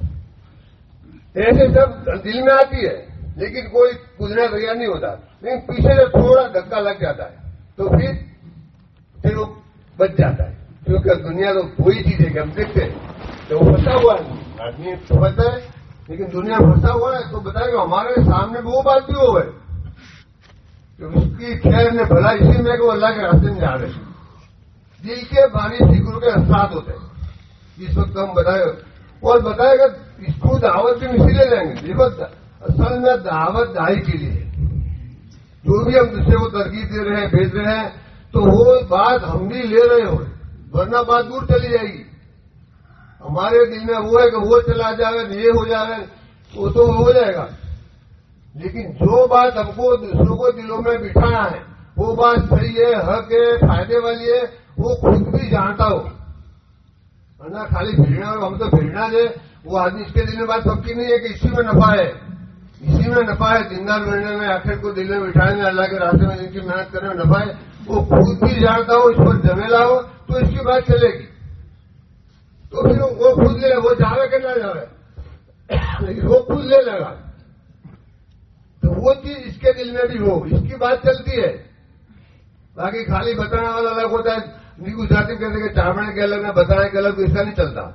ایسے سب دل میں آتی ہے لیکن کوئی کودنا تیار نہیں ہوتا. لیکن پیچھے سے تھوڑا دھکا لگ جاتا ہے تو پھر پھر وہ بچ جاتا ہے. کیونکہ دنیا تو وہی چیز ہے کہ ہم دیکھتے ہیں کہ وہ پھنسا ہوا ہے، آدمی پھنسا ہے لیکن دنیا پھنسا ہوا ہے. تو بتائیں گے ہمارے سامنے وہ بات بھی ہو گئے کہ اس کی خیر نے بھلا اسی میں کہ وہ اللہ کے راستے میں جا رہے ہیں. دل کے بانی فکر کے اثرات ہوتے ہیں جس وقت ہم بتائے اور بتائے گا اس کو دعوت بھی اسی لیے لیں گے. دیکھو اصل میں دعوت دائی کے لیے جو بھی ہم دوسرے کو ترغیب دے رہے ہیں بھیج رہے ہیں تو وہ بات ہم بھی لے رہے ہوں، ورنہ بات دور چلی جائے گی. ہمارے دل میں وہ ہے کہ وہ چلا جائے یہ ہو جائے وہ تو ہو جائے گا. لیکن جو بات ہم کو دوسروں کو دلوں میں بٹھانا ہے وہ بات صحیح ہے، حق ہے، فائدے والی ہے، وہ خود بھی جانتا ہو. ورنہ خالی بھیڑنا ہم تو بھیڑنا دے وہ آدمی اس کے دل میں بات پکی نہیں ہے کہ اسی میں نفع ہے، اسی میں نفع ہے. دیندار بننے میں آخر کو دل میں بٹھانے میں اللہ کے راستے میں جن کی محنت کرنے میں نفع ہے وہ خود بھی جانتا ہو، اس پر جمیلا ہو تو اس کی بات چلے گی. تو پھر وہ خود لے وہ جاوے کہ نہ جاوے لیکن وہ خود لے لے گا. تو وہ چیز اس کے دل میں بھی ہو، اس کی بات چلتی ہے. باقی خالی بتانے والا الگ ہوتا ہے. نہیں گجراتی کہتے کہ چاوڑے کے الگ نہ بتانے کے الگ، اس کا نہیں چلتا.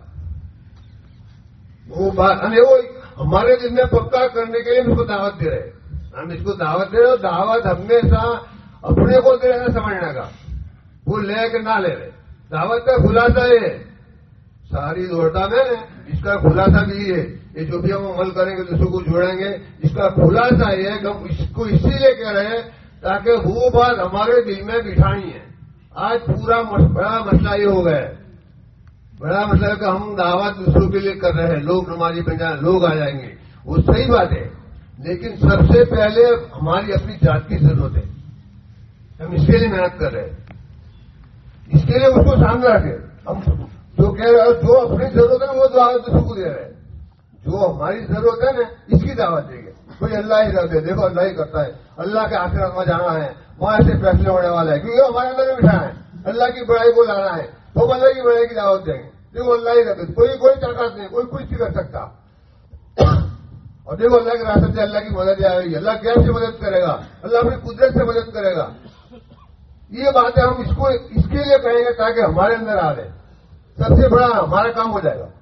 وہ بات وہ ہمارے دل میں پکا کرنے کے لیے ہم اس کو دعوت دے رہے. ہم اس کو دعوت دے رہے دعوت ہمیشہ اپنے کو دے رہے سمجھنے کا، وہ لے کے نہ لے رہے. دعوت کا خلاصہ یہ ہے ساری دوڑتا میں اس کا خلاصہ بھی یہ ہے. یہ جو بھی ہم عمل کریں گے دوسروں کو جوڑیں گے اس کا خلاصہ یہ ہے کہ ہم اس کو اسی لیے کہہ رہے ہیں تاکہ وہ بات ہمارے دل میں بٹھانی ہے. آج پورا بڑا مسئلہ یہ ہو گیا ہے، بڑا مسئلہ ہے کہ ہم دعوت دوسروں کے لیے کر رہے ہیں. لوگ نمازی بن جائیں، لوگ آ جائیں گے، وہ صحیح بات ہے. لیکن سب سے پہلے ہماری اپنی ذات کی ضرورت ہے. ہم اس کے لیے محنت کر رہے ہیں، اس کے لیے اس کو سامنے رکھے. ہم جو کہہ رہے ہیں جو اپنی ضرورت ہے وہ دعوت دوسروں کو دے رہے ہیں. جو ہماری ضرورت ہے نا اس کی دعوت دیں گے. کوئی اللہ ہی رکھتے، دیکھو اللہ ہی کرتا ہے، اللہ کے آخرت میں جانا ہے، وہاں سے فیصلے ہونے والا ہے کیونکہ ہمارے اندر میں بٹھانا ہے. اللہ کی بڑائی کو لانا ہے تو ہم اللہ کی بڑائی کی دعوت دیں گے. دیکھو اللہ ہی رکھتے، کوئی کوئی طاقت نہیں، کوئی کچھ نہیں کر سکتا. اور دیکھو اللہ کے راستے سے اللہ کی مدد آئے گی. اللہ کیسے مدد کرے گا؟ اللہ اپنی قدرت سے مدد کرے گا. یہ باتیں ہم اس کو اس کے لیے کہیں گے تاکہ ہمارے اندر آ رہے سب سے بڑا ہمارا کام ہو جائے گا.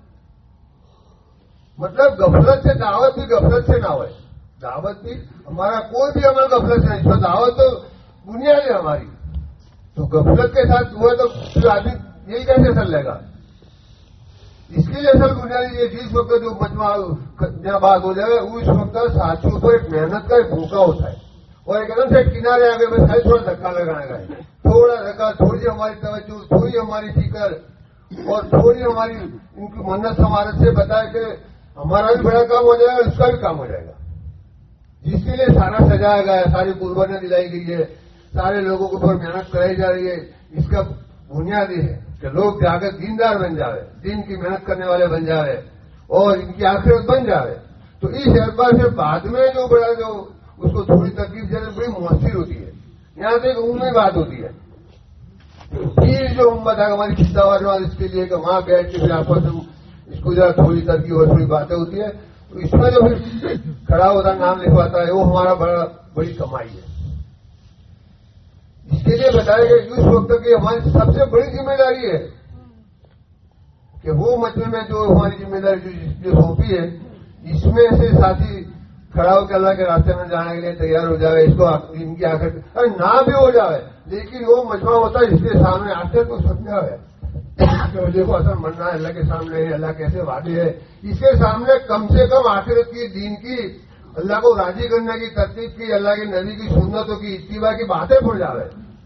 مطلب غفلت سے دعوت بھی غفلت سے نہ ہوئے. دعوت بھی ہمارا کوئی بھی عمل غفلت سے نہیں. اس دعوت تو بنیاد ہے ہماری. تو غفلت کے ساتھ ہوا تو پھر آدمی یہی کیسے چل لے گا. اس کے لیے اصل بنیادی یہ چیز وقت جو مجموعہ جہاں بات ہو جائے اس وقت ساتھیوں پر ایک محنت کا ایک بھوکا ہوتا ہے اور ایک دم سے کنارے آگے بس خالی تھوڑا دھکا لگانے کا ہے. تھوڑا دھکا, تھوڑی ہماری توجہ, تھوڑی ہماری فکر اور تھوڑی ہماری ان کی منت سمارت سے بتائے کہ ہمارا بھی بڑا کام ہو جائے گا, اس کا بھی کام ہو جائے گا. جس کے لیے سارا سجایا گیا ہے, ساری قربانیاں دلائی گئی ہے, سارے لوگوں کے اوپر محنت کرائی جا رہی ہے. اس کا بنیادی ہے کہ لوگ جا کے دیندار بن جاوے, دین کی محنت کرنے والے بن جاوے اور ان کی آخرت بن جاوے. تو اس اعتبار سے بعد میں جو بڑا جو اس کو تھوڑی تکلیف دینے بڑی مؤثر ہوتی ہے. یہاں سے ایک عمومی بات ہوتی ہے. پھر جو امت ہے ہماری خطہ وار اس کے لیے کہ وہاں بیٹھ کے پھر آپس میں اس کو ذرا تھوڑی ترقی اور تھوڑی باتیں ہوتی ہے. تو اس میں جو پھر کھڑا ہوتا نام لکھواتا ہے وہ ہمارا بڑا بڑی کمائی ہے. اس کے لیے بتایا گیا اس وقت کی ہماری سب سے بڑی ذمہ داری ہے کہ وہ مجمے میں جو ہماری ذمہ داری جو سونپی ہے اس میں سے ساتھی کھڑا ہو کے اللہ کے راستے میں جانے کے لیے تیار ہو جائے. اس کو ان کی آخر ارے نہ بھی ہو جائے لیکن وہ مجمع ہوتا ہے جس کے سامنے آخر کو سمجھا ہے کہ دیکھو اصل مننا ہے اللہ کے سامنے ہے, اللہ کیسے وعدے ہے. اس کے سامنے کم سے کم آخرت کی, دین کی, اللہ کو راضی کرنے کی, ترتیب کی, اللہ کے نبی کی سنتوں کی, اتباع کی باتیں پڑ جاوے.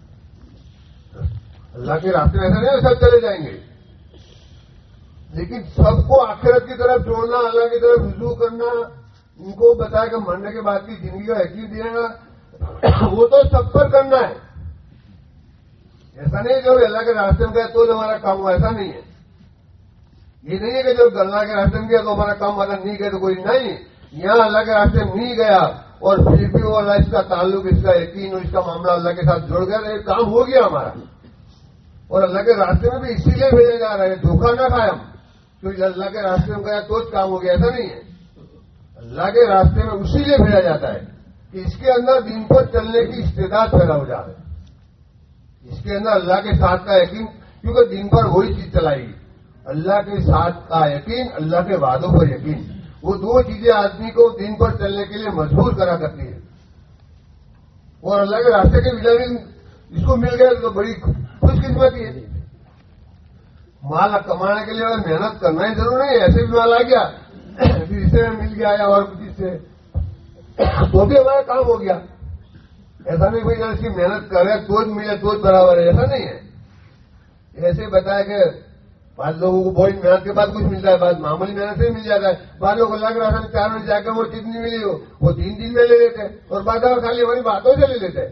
اللہ کے راستے میں ایسا نہیں سب چلے جائیں گے لیکن سب کو آخرت کی طرف جوڑنا, اللہ کی طرف رجوع کرنا, ان کو بتایا کہ مرنے کے بعد کی زندگی کا یقین دینا وہ تو سب پر کرنا ہے. ایسا نہیں جو اللہ کے راستے میں گیا تو ہمارا کام ہوا, ایسا نہیں ہے. یہ نہیں ہے کہ جو اللہ کے راستے میں گیا تو ہمارا کام والا نہیں گیا تو کوئی نہیں. یہاں اللہ کے راستے میں نہیں گیا اور پھر بھی وہ اللہ اس کا تعلق, اس کا یقین اور اس کا معاملہ اللہ کے ساتھ جڑ گیا تو یہ کام ہو گیا ہمارا. اور اللہ کے راستے میں بھی اسی لیے بھیجے جا رہے ہیں, دھوکہ نہ کھائے ہم کیونکہ اللہ کے راستے میں گیا تو کام ہو گیا, ایسا نہیں ہے. اللہ کے راستے میں اسی لیے بھیجا جاتا ہے کہ اس کے اندر دین پر چلنے کی استعداد پیدا ہو جائے, اس کے اندر اللہ کے ساتھ کا یقین, کیونکہ دین پر وہی چیز چلائے گی. اللہ کے ساتھ کا یقین, اللہ کے وعدوں پر یقین, وہ دو چیزیں آدمی کو دین پر چلنے کے لیے مجبور کرا کرتی ہے. اور اللہ کے راستے کے وٹامن اس کو مل گئے تو بڑی خوش قسمتی ہے. مال کمانے کے لیے محنت کرنا ہی ضرور نہیں ہے, ایسے بھی مال آ گیا پھر اسے مل گیا یا اور کسی سے تو بھی ہمارا کام ہو گیا. ایسا نہیں بھائی اس کی محنت کرے تو ملے تو برابر ہے, ایسا نہیں ہے. ایسے بتایا کہ بعض لوگوں کو بڑی محنت کے بعد کچھ ملتا ہے, بعض معمولی محنت سے مل جاتا ہے. بعض لوگ اللہ کے راستے میں چار بجے جا کے وہ چیز نہیں ملی ہو وہ تین دن میں لے لیتے اور بعض دفعہ خالی ہماری باتوں سے لے لیتے.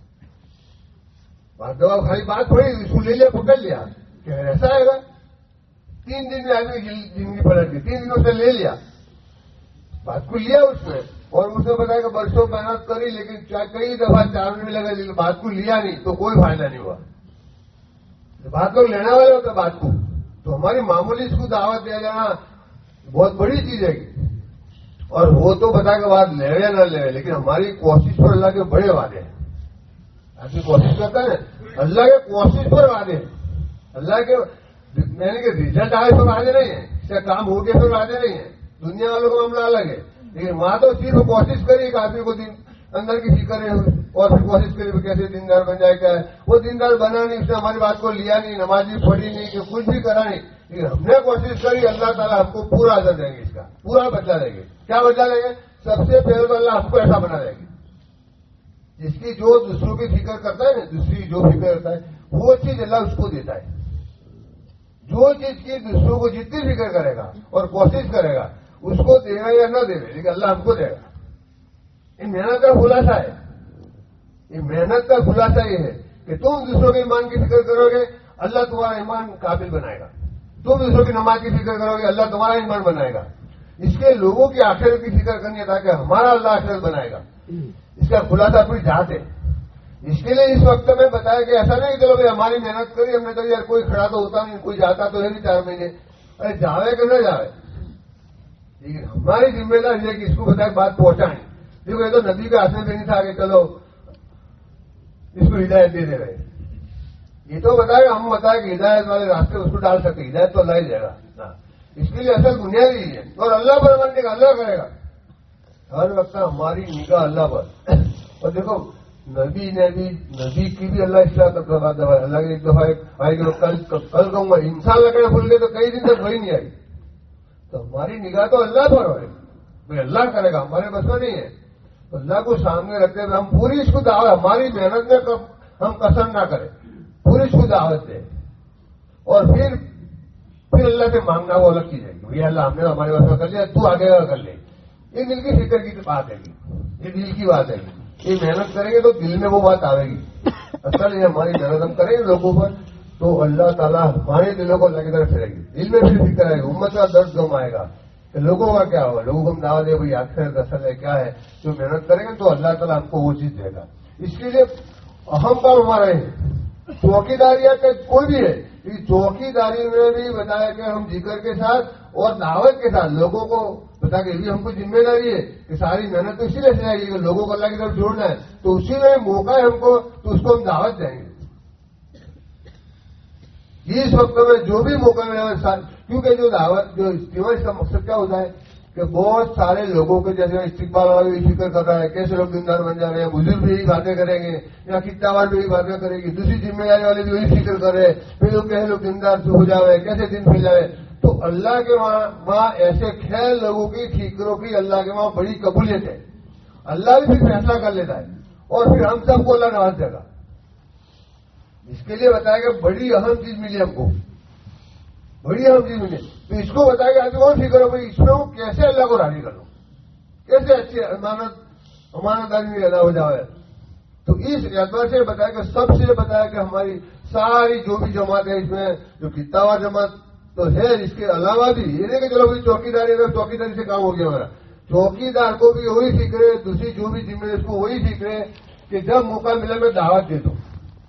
بعض دفعہ خالی بات پڑی اس کو لے لیا, پکڑ لیا کہ ایسا ہے گا. تین دن میں آدمی کی زندگی پلٹ گئی, تین دنوں سے لے لیا, بات کو لیا اس نے اور اس نے بتایا کہ برسوں محنت کری لیکن کئی دفعہ چار دن میں لگا لیکن بات کو لیا نہیں تو کوئی فائدہ نہیں ہوا. بات لوگ لینے والے ہوتے بات کو, تو ہماری معمولی اس کو دعوت دیا جانا بہت بڑی چیز ہے. اور وہ تو بتا کے بات لے یا نہ لے لیکن ہماری کوشش پر اللہ کے بڑے وعدے ہیں. آدمی کوشش کرتا ہے اللہ کے کوشش پر وعدے ہیں. اللہ کے میں نے کہ ریزلٹ آئے تو وعدے نہیں ہے, اس کا کام ہو گیا تو وعدے نہیں ہے. دنیا والوں کا معاملہ الگ ہے لیکن وہاں تو صرف کوشش کری ایک آدمی کو دن اندر کی فکر ہے اور پھر کوشش کری کیسے دیندار بن جائے. کیا ہے وہ دیندار بنا نہیں, اس نے ہماری بات کو لیا نہیں, نمازی پڑھی نہیں کہ کچھ بھی کرا نہیں, لیکن ہم نے کوشش کری. اللہ تعالیٰ ہم کو پورا اثر دیں گے, اس کا پورا بدلا دیں گے. کیا بدلا دیں گے؟ سب سے پہلے تو اللہ ہم کو ایسا بنا دیں گے جس کی جو دوسروں کی فکر کرتا ہے نا, دوسری جو فکر کرتا ہے وہ چیز اللہ اس کو دیتا ہے. جو چیز کی دوسروں کو جتنی فکر کرے گا اور کوشش کرے گا اس کو دے گا یا نہ دے گا لیکن اللہ ہم کو دے گا. یہ محنت کا خلاصہ ہے. یہ محنت کا خلاصہ یہ ہے کہ تم دوسروں کے ایمان کی فکر کرو گے اللہ تمہارا ایمان قابل بنائے گا. تم دوسروں کی نماز کی فکر کرو گے اللہ تمہارا ایمان بنائے گا. اس کے لوگوں کی آخرت کی فکر کرنی ہے تاکہ ہمارا اللہ آخرت بنائے گا. اس کا خلاصہ پوری ذات ہے. اس کے لیے اس وقت میں بتایا کہ ایسا نہیں چلو بھائی ہماری محنت کری ہم نے تو یار کوئی کھڑا تو ہوتا نہیں, کوئی جاتا تو ہے نہیں چار مہینے, ارے جاوے کہ نہ جاوے لیکن ہماری ذمہ داری ہے کہ اس کو بتائے بات پہنچائیں. دیکھو یہ تو نبی کے ہاتھ میں بھی نہیں تھا کہ چلو اس کو ہدایت دے دے رہے, یہ تو بتائے ہم بتائیں کہ ہدایت والے راستے اس کو ڈال سکتے، ہدایت تو اللہ ہی دے گا، اس کے لیے اصل بنیاد ہی ہے، اور اللہ پر ماننے کا اللہ کرے گا، ہر وقت ہماری نگاہ اللہ پر۔ اور دیکھو نبی نے بھی نبی کی بھی اللہ اصلاح کروا دوا، اللہ کی ایک دفعہ آئے گی کل کل کہوں گا انسان لگنا بھول گئے تو کئی دن تک وہی نہیں آئی، تو ہماری نگاہ تو اللہ پر ہے، بھائی اللہ کرے گا، ہمارے بس میں نہیں ہے، تو اللہ کو سامنے رکھتے ہوئے ہم پوری اس کو دعوت، ہماری محنت میں ہم کسر نہ کریں، پوری اس کو دعوت دیں، اور پھر پھر اللہ سے مانگنا وہ الگ چیز ہے کہ بھائی اللہ ہم نے ہمارے بس میں کر لیا، تو آگے کا کر لے، یہ دل کی فکر کی بات ہے، یہ دل کی بات ہے، یہ محنت کریں گے تو دل میں وہ بات آئے گی، اصل یہ ہماری محنت ہم کریں گے لوگوں پر تو اللہ تعالیٰ ہمارے دلوں کو اللہ کی طرف پھیرے گی، دل میں پھر فکر آئے گی، امت کا درد گم آئے گا کہ لوگوں کا کیا ہوگا، لوگوں کو ہم دعوت دے بھائی آخر اصل ہے کیا ہے، جو محنت کریں گے تو اللہ تعالیٰ ہم کو وہ چیز دے گا۔ اس کے لیے اہم کام ہمارا ہے، چوکی داریاں کا کوئی بھی ہے، چوکی داری میں بھی بتایا کہ ہم ذکر کے ساتھ اور دعوت کے ساتھ لوگوں کو بتا کہ یہ ہم کو ذمہ داری ہے کہ ساری محنت تو اسی لیے سے آئے گی کہ لوگوں کو اللہ کی طرف جوڑنا ہے، تو اسی میں موقع ہے ہم کو، تو اس کو ہم دعوت دیں گے اس وقت میں جو بھی موقع ملا، کیونکہ جو دعوت جو اجتماع اس کا مقصد کیا ہوتا ہے کہ بہت سارے لوگوں کے جیسے استقبال والا بھی فکر کر رہا ہے کیسے لوگ دیندار بن جا رہے ہیں، بزرگ بھی یہی باتیں کریں گے یا کتابار بھی یہی باتیں کریں گے، دوسری ذمہ داری والے بھی وہی فکر کر رہے ہیں، پھر لوگ کیسے لوگ دیندار ہو جاوے، کیسے دن پھیل جائے، تو اللہ کے وہاں وہاں ایسے خیر لوگوں کی فکروں کی اللہ کے وہاں بڑی قبولیت ہے، اللہ بھی پھر فیصلہ کر لیتا ہے اور پھر ہم سب کو اللہ نواز دے گا۔ اس کے لیے بتایا کہ بڑی اہم چیز ملی ہم کو، بڑی اہم چیز ملی، تو اس کو بتایا کہ آج اور فکر ہو بھائی اس میں وہ کیسے اللہ کو راضی کرو، کیسے اچھی امانت امانت آدمی ادا ہو جائے، تو اس اعتبار سے بتایا کہ سب سے بتایا کہ ہماری ساری جو بھی جماعت ہے اس میں جو کتابہ جماعت تو ہے، اس کے علاوہ بھی یہ نہیں کہ چلو بھائی چوکی داری ہے چوکی داری سے کام ہو گیا ہمارا، چوکی دار کو بھی وہی فکر ہے، دوسری جو بھی ذمہ داری اس کو وہی فکر ہے کہ جب موقع ملے میں دعوت دے دوں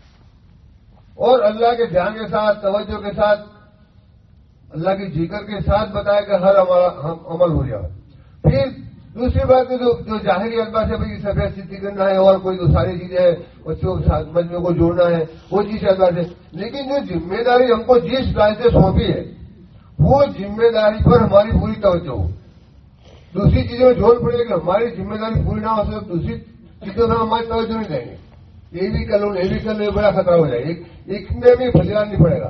اور اللہ کے دھیان کے ساتھ توجہ کے ساتھ اللہ کی ذکر کے ساتھ بتایا کہ ہر عمل ہو جائے۔ پھر دوسری بات جو جو ظاہری اعتبار سے بھائی سفید ستھی کرنا ہے اور کوئی تو ساری چیزیں ہیں بچوں مجموعے کو جوڑنا ہے وہ چیز اعتبار سے، لیکن جو ذمہ داری ہم کو جس رائے سے سونپی ہے وہ ذمہ داری پر ہماری پوری توجہ ہو، دوسری چیزوں میں جھول پڑے لیکن ہماری ذمہ داری پوری نہ ہو سکے دوسری چیزوں میں ہماری توجہ نہیں دیں گے، یہ بھی کر لو یہ بھی کر لو بڑا خطرہ ہو جائے، ایک میں بھی فضیلت نہیں پڑے گا۔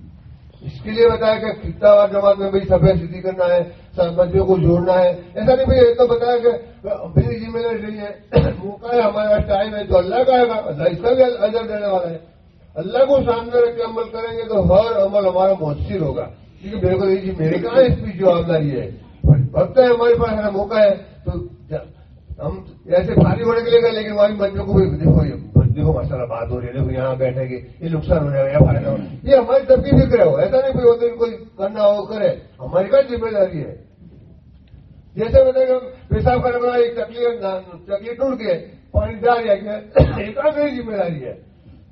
اس کے لیے بتایا کہ خطہ وار جماعت میں بھائی سفید ستھی کرنا ہے، بچوں کو جوڑنا ہے، ایسا نہیں بھائی یہ تو بتایا کہ اپنی ذمہ داری نہیں ہے، موقع ہے ہمارے پاس ٹائم ہے تو اللہ کا آئے گا، اللہ اس کا بھی اجر دینے والا ہے، اللہ کو سامنے رکھ کے عمل کریں گے تو ہر عمل ہمارا مؤثر ہوگا، کیونکہ بالکل یہ جی میرے کہاں اس کی جوابداری ہے، وقت ہے ہمارے پاس ہے موقع ہے تو ہم ایسے پھالی ہونے کے لیے گئے لیکن ہماری بچوں کو بھی دیکھو دیکھو ماشاء اللہ بات ہو رہی ہے، دیکھو یہاں بیٹھے گے یہ نقصان ہو جائے گا یا فائدہ ہو، یہ ہماری سب کی فکر ہو، ایسا نہیں کوئی ہوتا کوئی کرنا ہو کرے، ہماری کا ذمہ داری ہے۔ جیسے بتائیں کہ پیشاب کرنے والا ایک تکلیف تکلیف ٹوٹ کے پانی ڈال دیا ایک میری ذمہ داری ہے،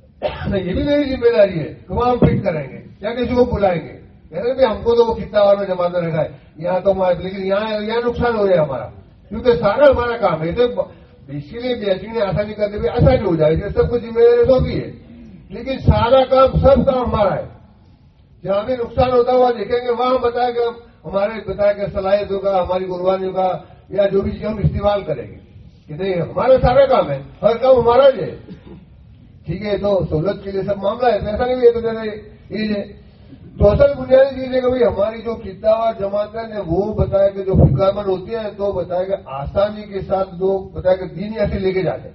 یہ بھی میری ذمہ داری ہے کہ وہاں ہم فٹ کریں گے یا کسی کو بلائیں گے، کہتے بھی ہم کو تو وہ کتنا بار میں جمع کر رکھا ہے یہاں تو لیکن یہاں یہاں نقصان ہو رہا ہے ہمارا، کیونکہ سارا ہمارا کام ہے، تو اس کے لیے بیچنگ نے آسانی کرتے ہوئے آسانی ہو جائے گی، سب کچھ ذمہ داری سونپی ہے، لیکن سارا کام سب کام ہمارا ہے، جہاں بھی نقصان ہوتا ہوا دیکھیں گے وہاں بتایا کہ ہمارے بتایا کہ صلاحیتوں کا ہماری قربانیوں کا یا جو بھی چیز ہم استعمال کریں گے کہ نہیں ہمارا سارا کام ہے، ہر کام ہمارا ہی ہے، ٹھیک ہے، تو سہولت کے لیے سب معاملہ ہے، ایسا نہیں ہے تو دینا یہ ہے، تو اصل بنیادی چیز ہے کہ بھائی ہماری جو خطہ جماعت ہے وہ بتایا کہ جو فکر مند ہوتی ہیں تو بتایا کہ آسانی کے ساتھ لوگ بتایا کہ دین یہاں سے لے کے جاتے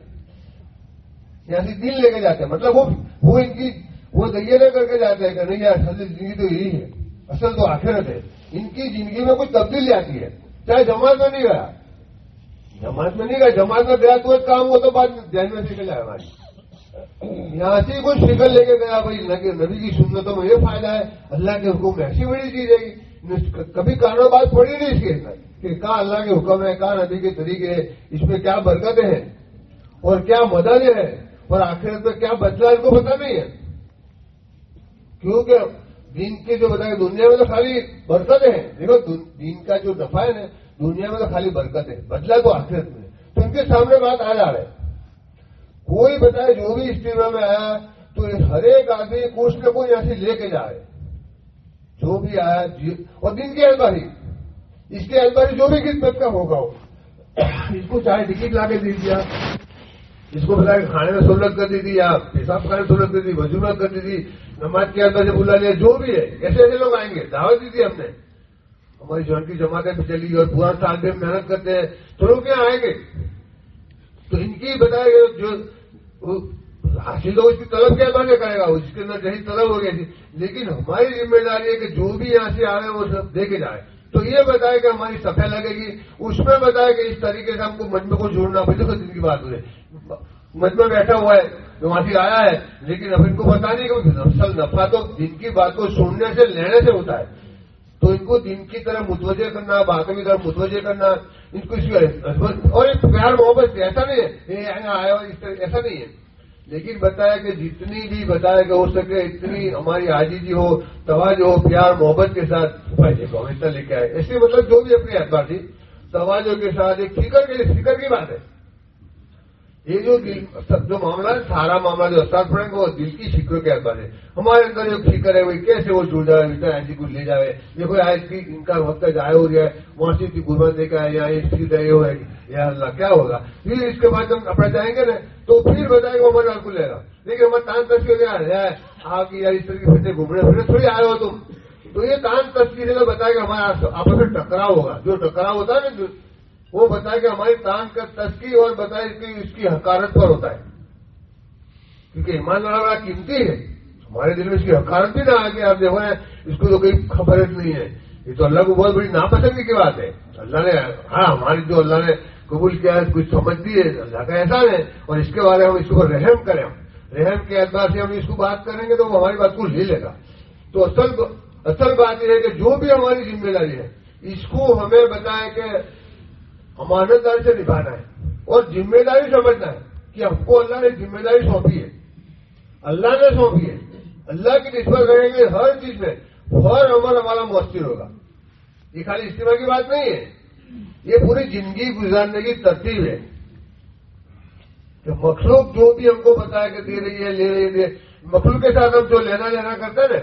ہیں، یہاں سے دین لے کے جاتے ہیں، مطلب وہ وہ ان کی وہ دئیے کر کے جاتے ہیں کہ نہیں یار اصل زندگی تو یہی ہے، اصل تو آخرت ہے، ان کی زندگی میں کچھ تبدیلی آتی ہے، چاہے جماعت میں نہیں گیا جماعت میں نہیں گیا جماعت میں گیا تو ایک کام ہو تو بعد جہن میں سیکھ جائے ہماری، یہاں سے کچھ شکل لے کے گیا بھائی نبی کی سنتوں میں یہ فائدہ ہے، اللہ کے حکم میں ایسی بڑی چیز ہے کبھی کانوں بات پڑی نہیں اس کے اندر کہ کہاں اللہ کے حکم ہے کہاں نبی کے طریقے ہے، اس میں کیا برکتیں ہیں اور کیا مدد ہے اور آخرت میں کیا بدلہ ان کو پتہ نہیں ہے، کیونکہ دین کے جو بتائیں دنیا میں تو خالی برکتیں ہیں، دیکھو دین کا جو نفع ہے دنیا میں تو خالی برکت ہے، بدلہ تو آخرت میں، تو ان کے سامنے بات آ جا رہا ہے، کوئی بتائے جو بھی اجتماع میں آیا تو ہر ایک آدمی کچھ نہ کوئی یہاں سے لے کے جا رہے جو بھی آیا اور دن کے اعتبار ہی اس کے اعتبار جو بھی خدمت کا ہوگا ہو اس کو چاہے ٹکٹ لا کے دے دیا, اس کو بلا کے کھانے میں سہولت کر دی تھی یا پیشاب کھانے میں سہولت کر دی, وضوحت کر دی تھی, نماز کے اندر سے بلا لیا, جو بھی ہے ایسے ایسے لوگ آئیں گے. دعوت دی تھی ہم نے, ہماری جوان کی جماعتیں بھی چلی اور پورا سال بھی محنت کرتے ہیں تو لوگ کیا آئیں گے. تو ان کی بتائے گا جو حاصل ہو اس کی طلب کیا بنے کرے گا, اس کے اندر جہی طلب ہو گئی تھی. لیکن ہماری ذمہ داری ہے کہ جو بھی یہاں سے آ رہے ہیں وہ سب دے کے جائے. تو یہ بتائے کہ ہماری صفحہ لگے گی, اس میں بتائے کہ اس طریقے سے ہم کو مجمع کو جوڑنا پڑے. دن کی بات ہے, مجمع بیٹھا ہوا ہے جو وہاں سے آیا ہے, لیکن اب ان کو بتا نہیں کہ اصل نفع تو دن کی بات کو سننے سے لینے سے ہوتا ہے. تو ان کو دن کی طرف متوجہ کرنا, باتوں کی طرف متوجہ کرنا, ان کو اس اور ایک پیار محبت ایسا نہیں ہے یہ آیا ایسا نہیں ہے. لیکن بتایا کہ جتنی بھی بتایا کہ ہو سکے اتنی ہماری عاجزی ہو, توجہ ہو, پیار محبت کے ساتھ فائدے کو اتنا لے کے آئے. ایسے مطلب جو بھی اپنی اعتبار تھی توجہ کے ساتھ ایک فکر کے لیے فکر کی بات ہے. یہ جو دل جو معاملہ ہے سارا معاملہ جو استاد پڑھیں گے وہ دل کی فکر کے اعتبار ہے. ہمارے اندر جو فکر ہے وہ کیسے وہ جڑ جائے اتنا ایسی کو لے جائے. دیکھو آج کی ان کا وقت کا ضائع ہو گیا ہے, موسیقی کی قربان دے کا یا اس کی طرح ہو ہے یا اللہ کیا ہوگا. پھر اس کے بعد ہم اپنا جائیں گے نا تو پھر بتائے گا ہمارے کو لے گا. لیکن ہمارا تان تشکیل کیا ہے آپ یار اس طرح کی پھرتے گھومنے پھرنے تھوڑی آئے ہو تم. تو یہ تان تشکیل سے بتائے گا ہمارا آپس میں ٹکراؤ ہوگا. جو ٹکراؤ ہوتا ہے نا وہ بتائے کہ ہماری تان کا تشکیل اور بتائے کہ اس کی حقارت پر ہوتا ہے. کیونکہ ایمان والا بڑا قیمتی ہے, ہمارے دل میں اس کی حقارت بھی نہ آگے آپ دیکھو اس کو تو کوئی خبر نہیں ہے. یہ تو اللہ کو بہت بڑی ناپسندی کی بات ہے. اللہ نے ہاں ہماری جو اللہ نے قبول کیا ہے کچھ سمجھ دی ہے اللہ کا احسان ہے, اور اس کے بارے میں ہم اس کو رحم کریں. ہم رحم کے اعتبار سے ہم اس کو بات کریں گے تو وہ ہماری بات کو لے لے گا. تو اصل اصل بات یہ ہے کہ جو بھی ہماری ذمہ داری ہے اس کو ہمیں بتائیں کہ امانت داری سے نبھانا ہے اور ذمہ داری سمجھنا ہے کہ ہم کو اللہ نے ذمہ داری سونپی ہے, اللہ نے سونپی ہے. اللہ کی نسبت کریں گے ہر چیز میں ہر عمل ہمارا مؤثر ہوگا. یہ خالی اجتماع کی بات نہیں ہے, یہ پوری زندگی گزارنے کی ترتیب ہے. کہ مخلوق جو بھی ہم کو بتایا کہ دے رہی ہے لے رہی ہے, مخلوق کے ساتھ ہم جو لینا لینا کرتے ہیں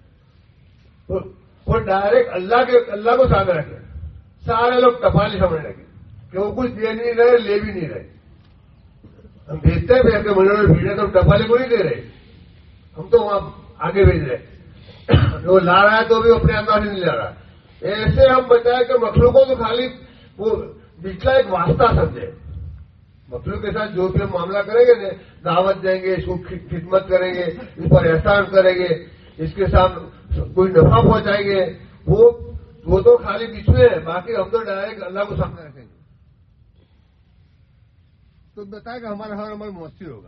نا وہ ڈائریکٹ اللہ کے اللہ کو سامنے رکھے. سارے لوگ ٹپالی سمجھ رکھے کہ وہ کچھ دے نہیں رہے لے بھی نہیں رہے. ہم بھیجتے ہیں کہ منورے بھیڑے تو ٹپالی کو نہیں دے رہے, ہم تو وہاں آگے بھیج رہے. وہ لا رہا ہے تو بھی اپنے انداز سے نہیں لا رہا. ایسے ہم بتائیں کہ مخلوقوں کو خالی وہ بچلا ایک واسطہ سمجھے. مخلوق کے ساتھ جو بھی ہم معاملہ کریں گے دعوت دیں گے, اس کو خدمت کریں گے, اس پر احسان کریں گے, اس کے ساتھ کوئی نفع پہنچائیں گے, وہ وہ تو خالی بچھوے ہیں. باقی ہم تو ڈائریکٹ اللہ کو سامنے رکھیں گے. تو بتائے کہ ہمارا ہر عمل مؤثر ہوگا.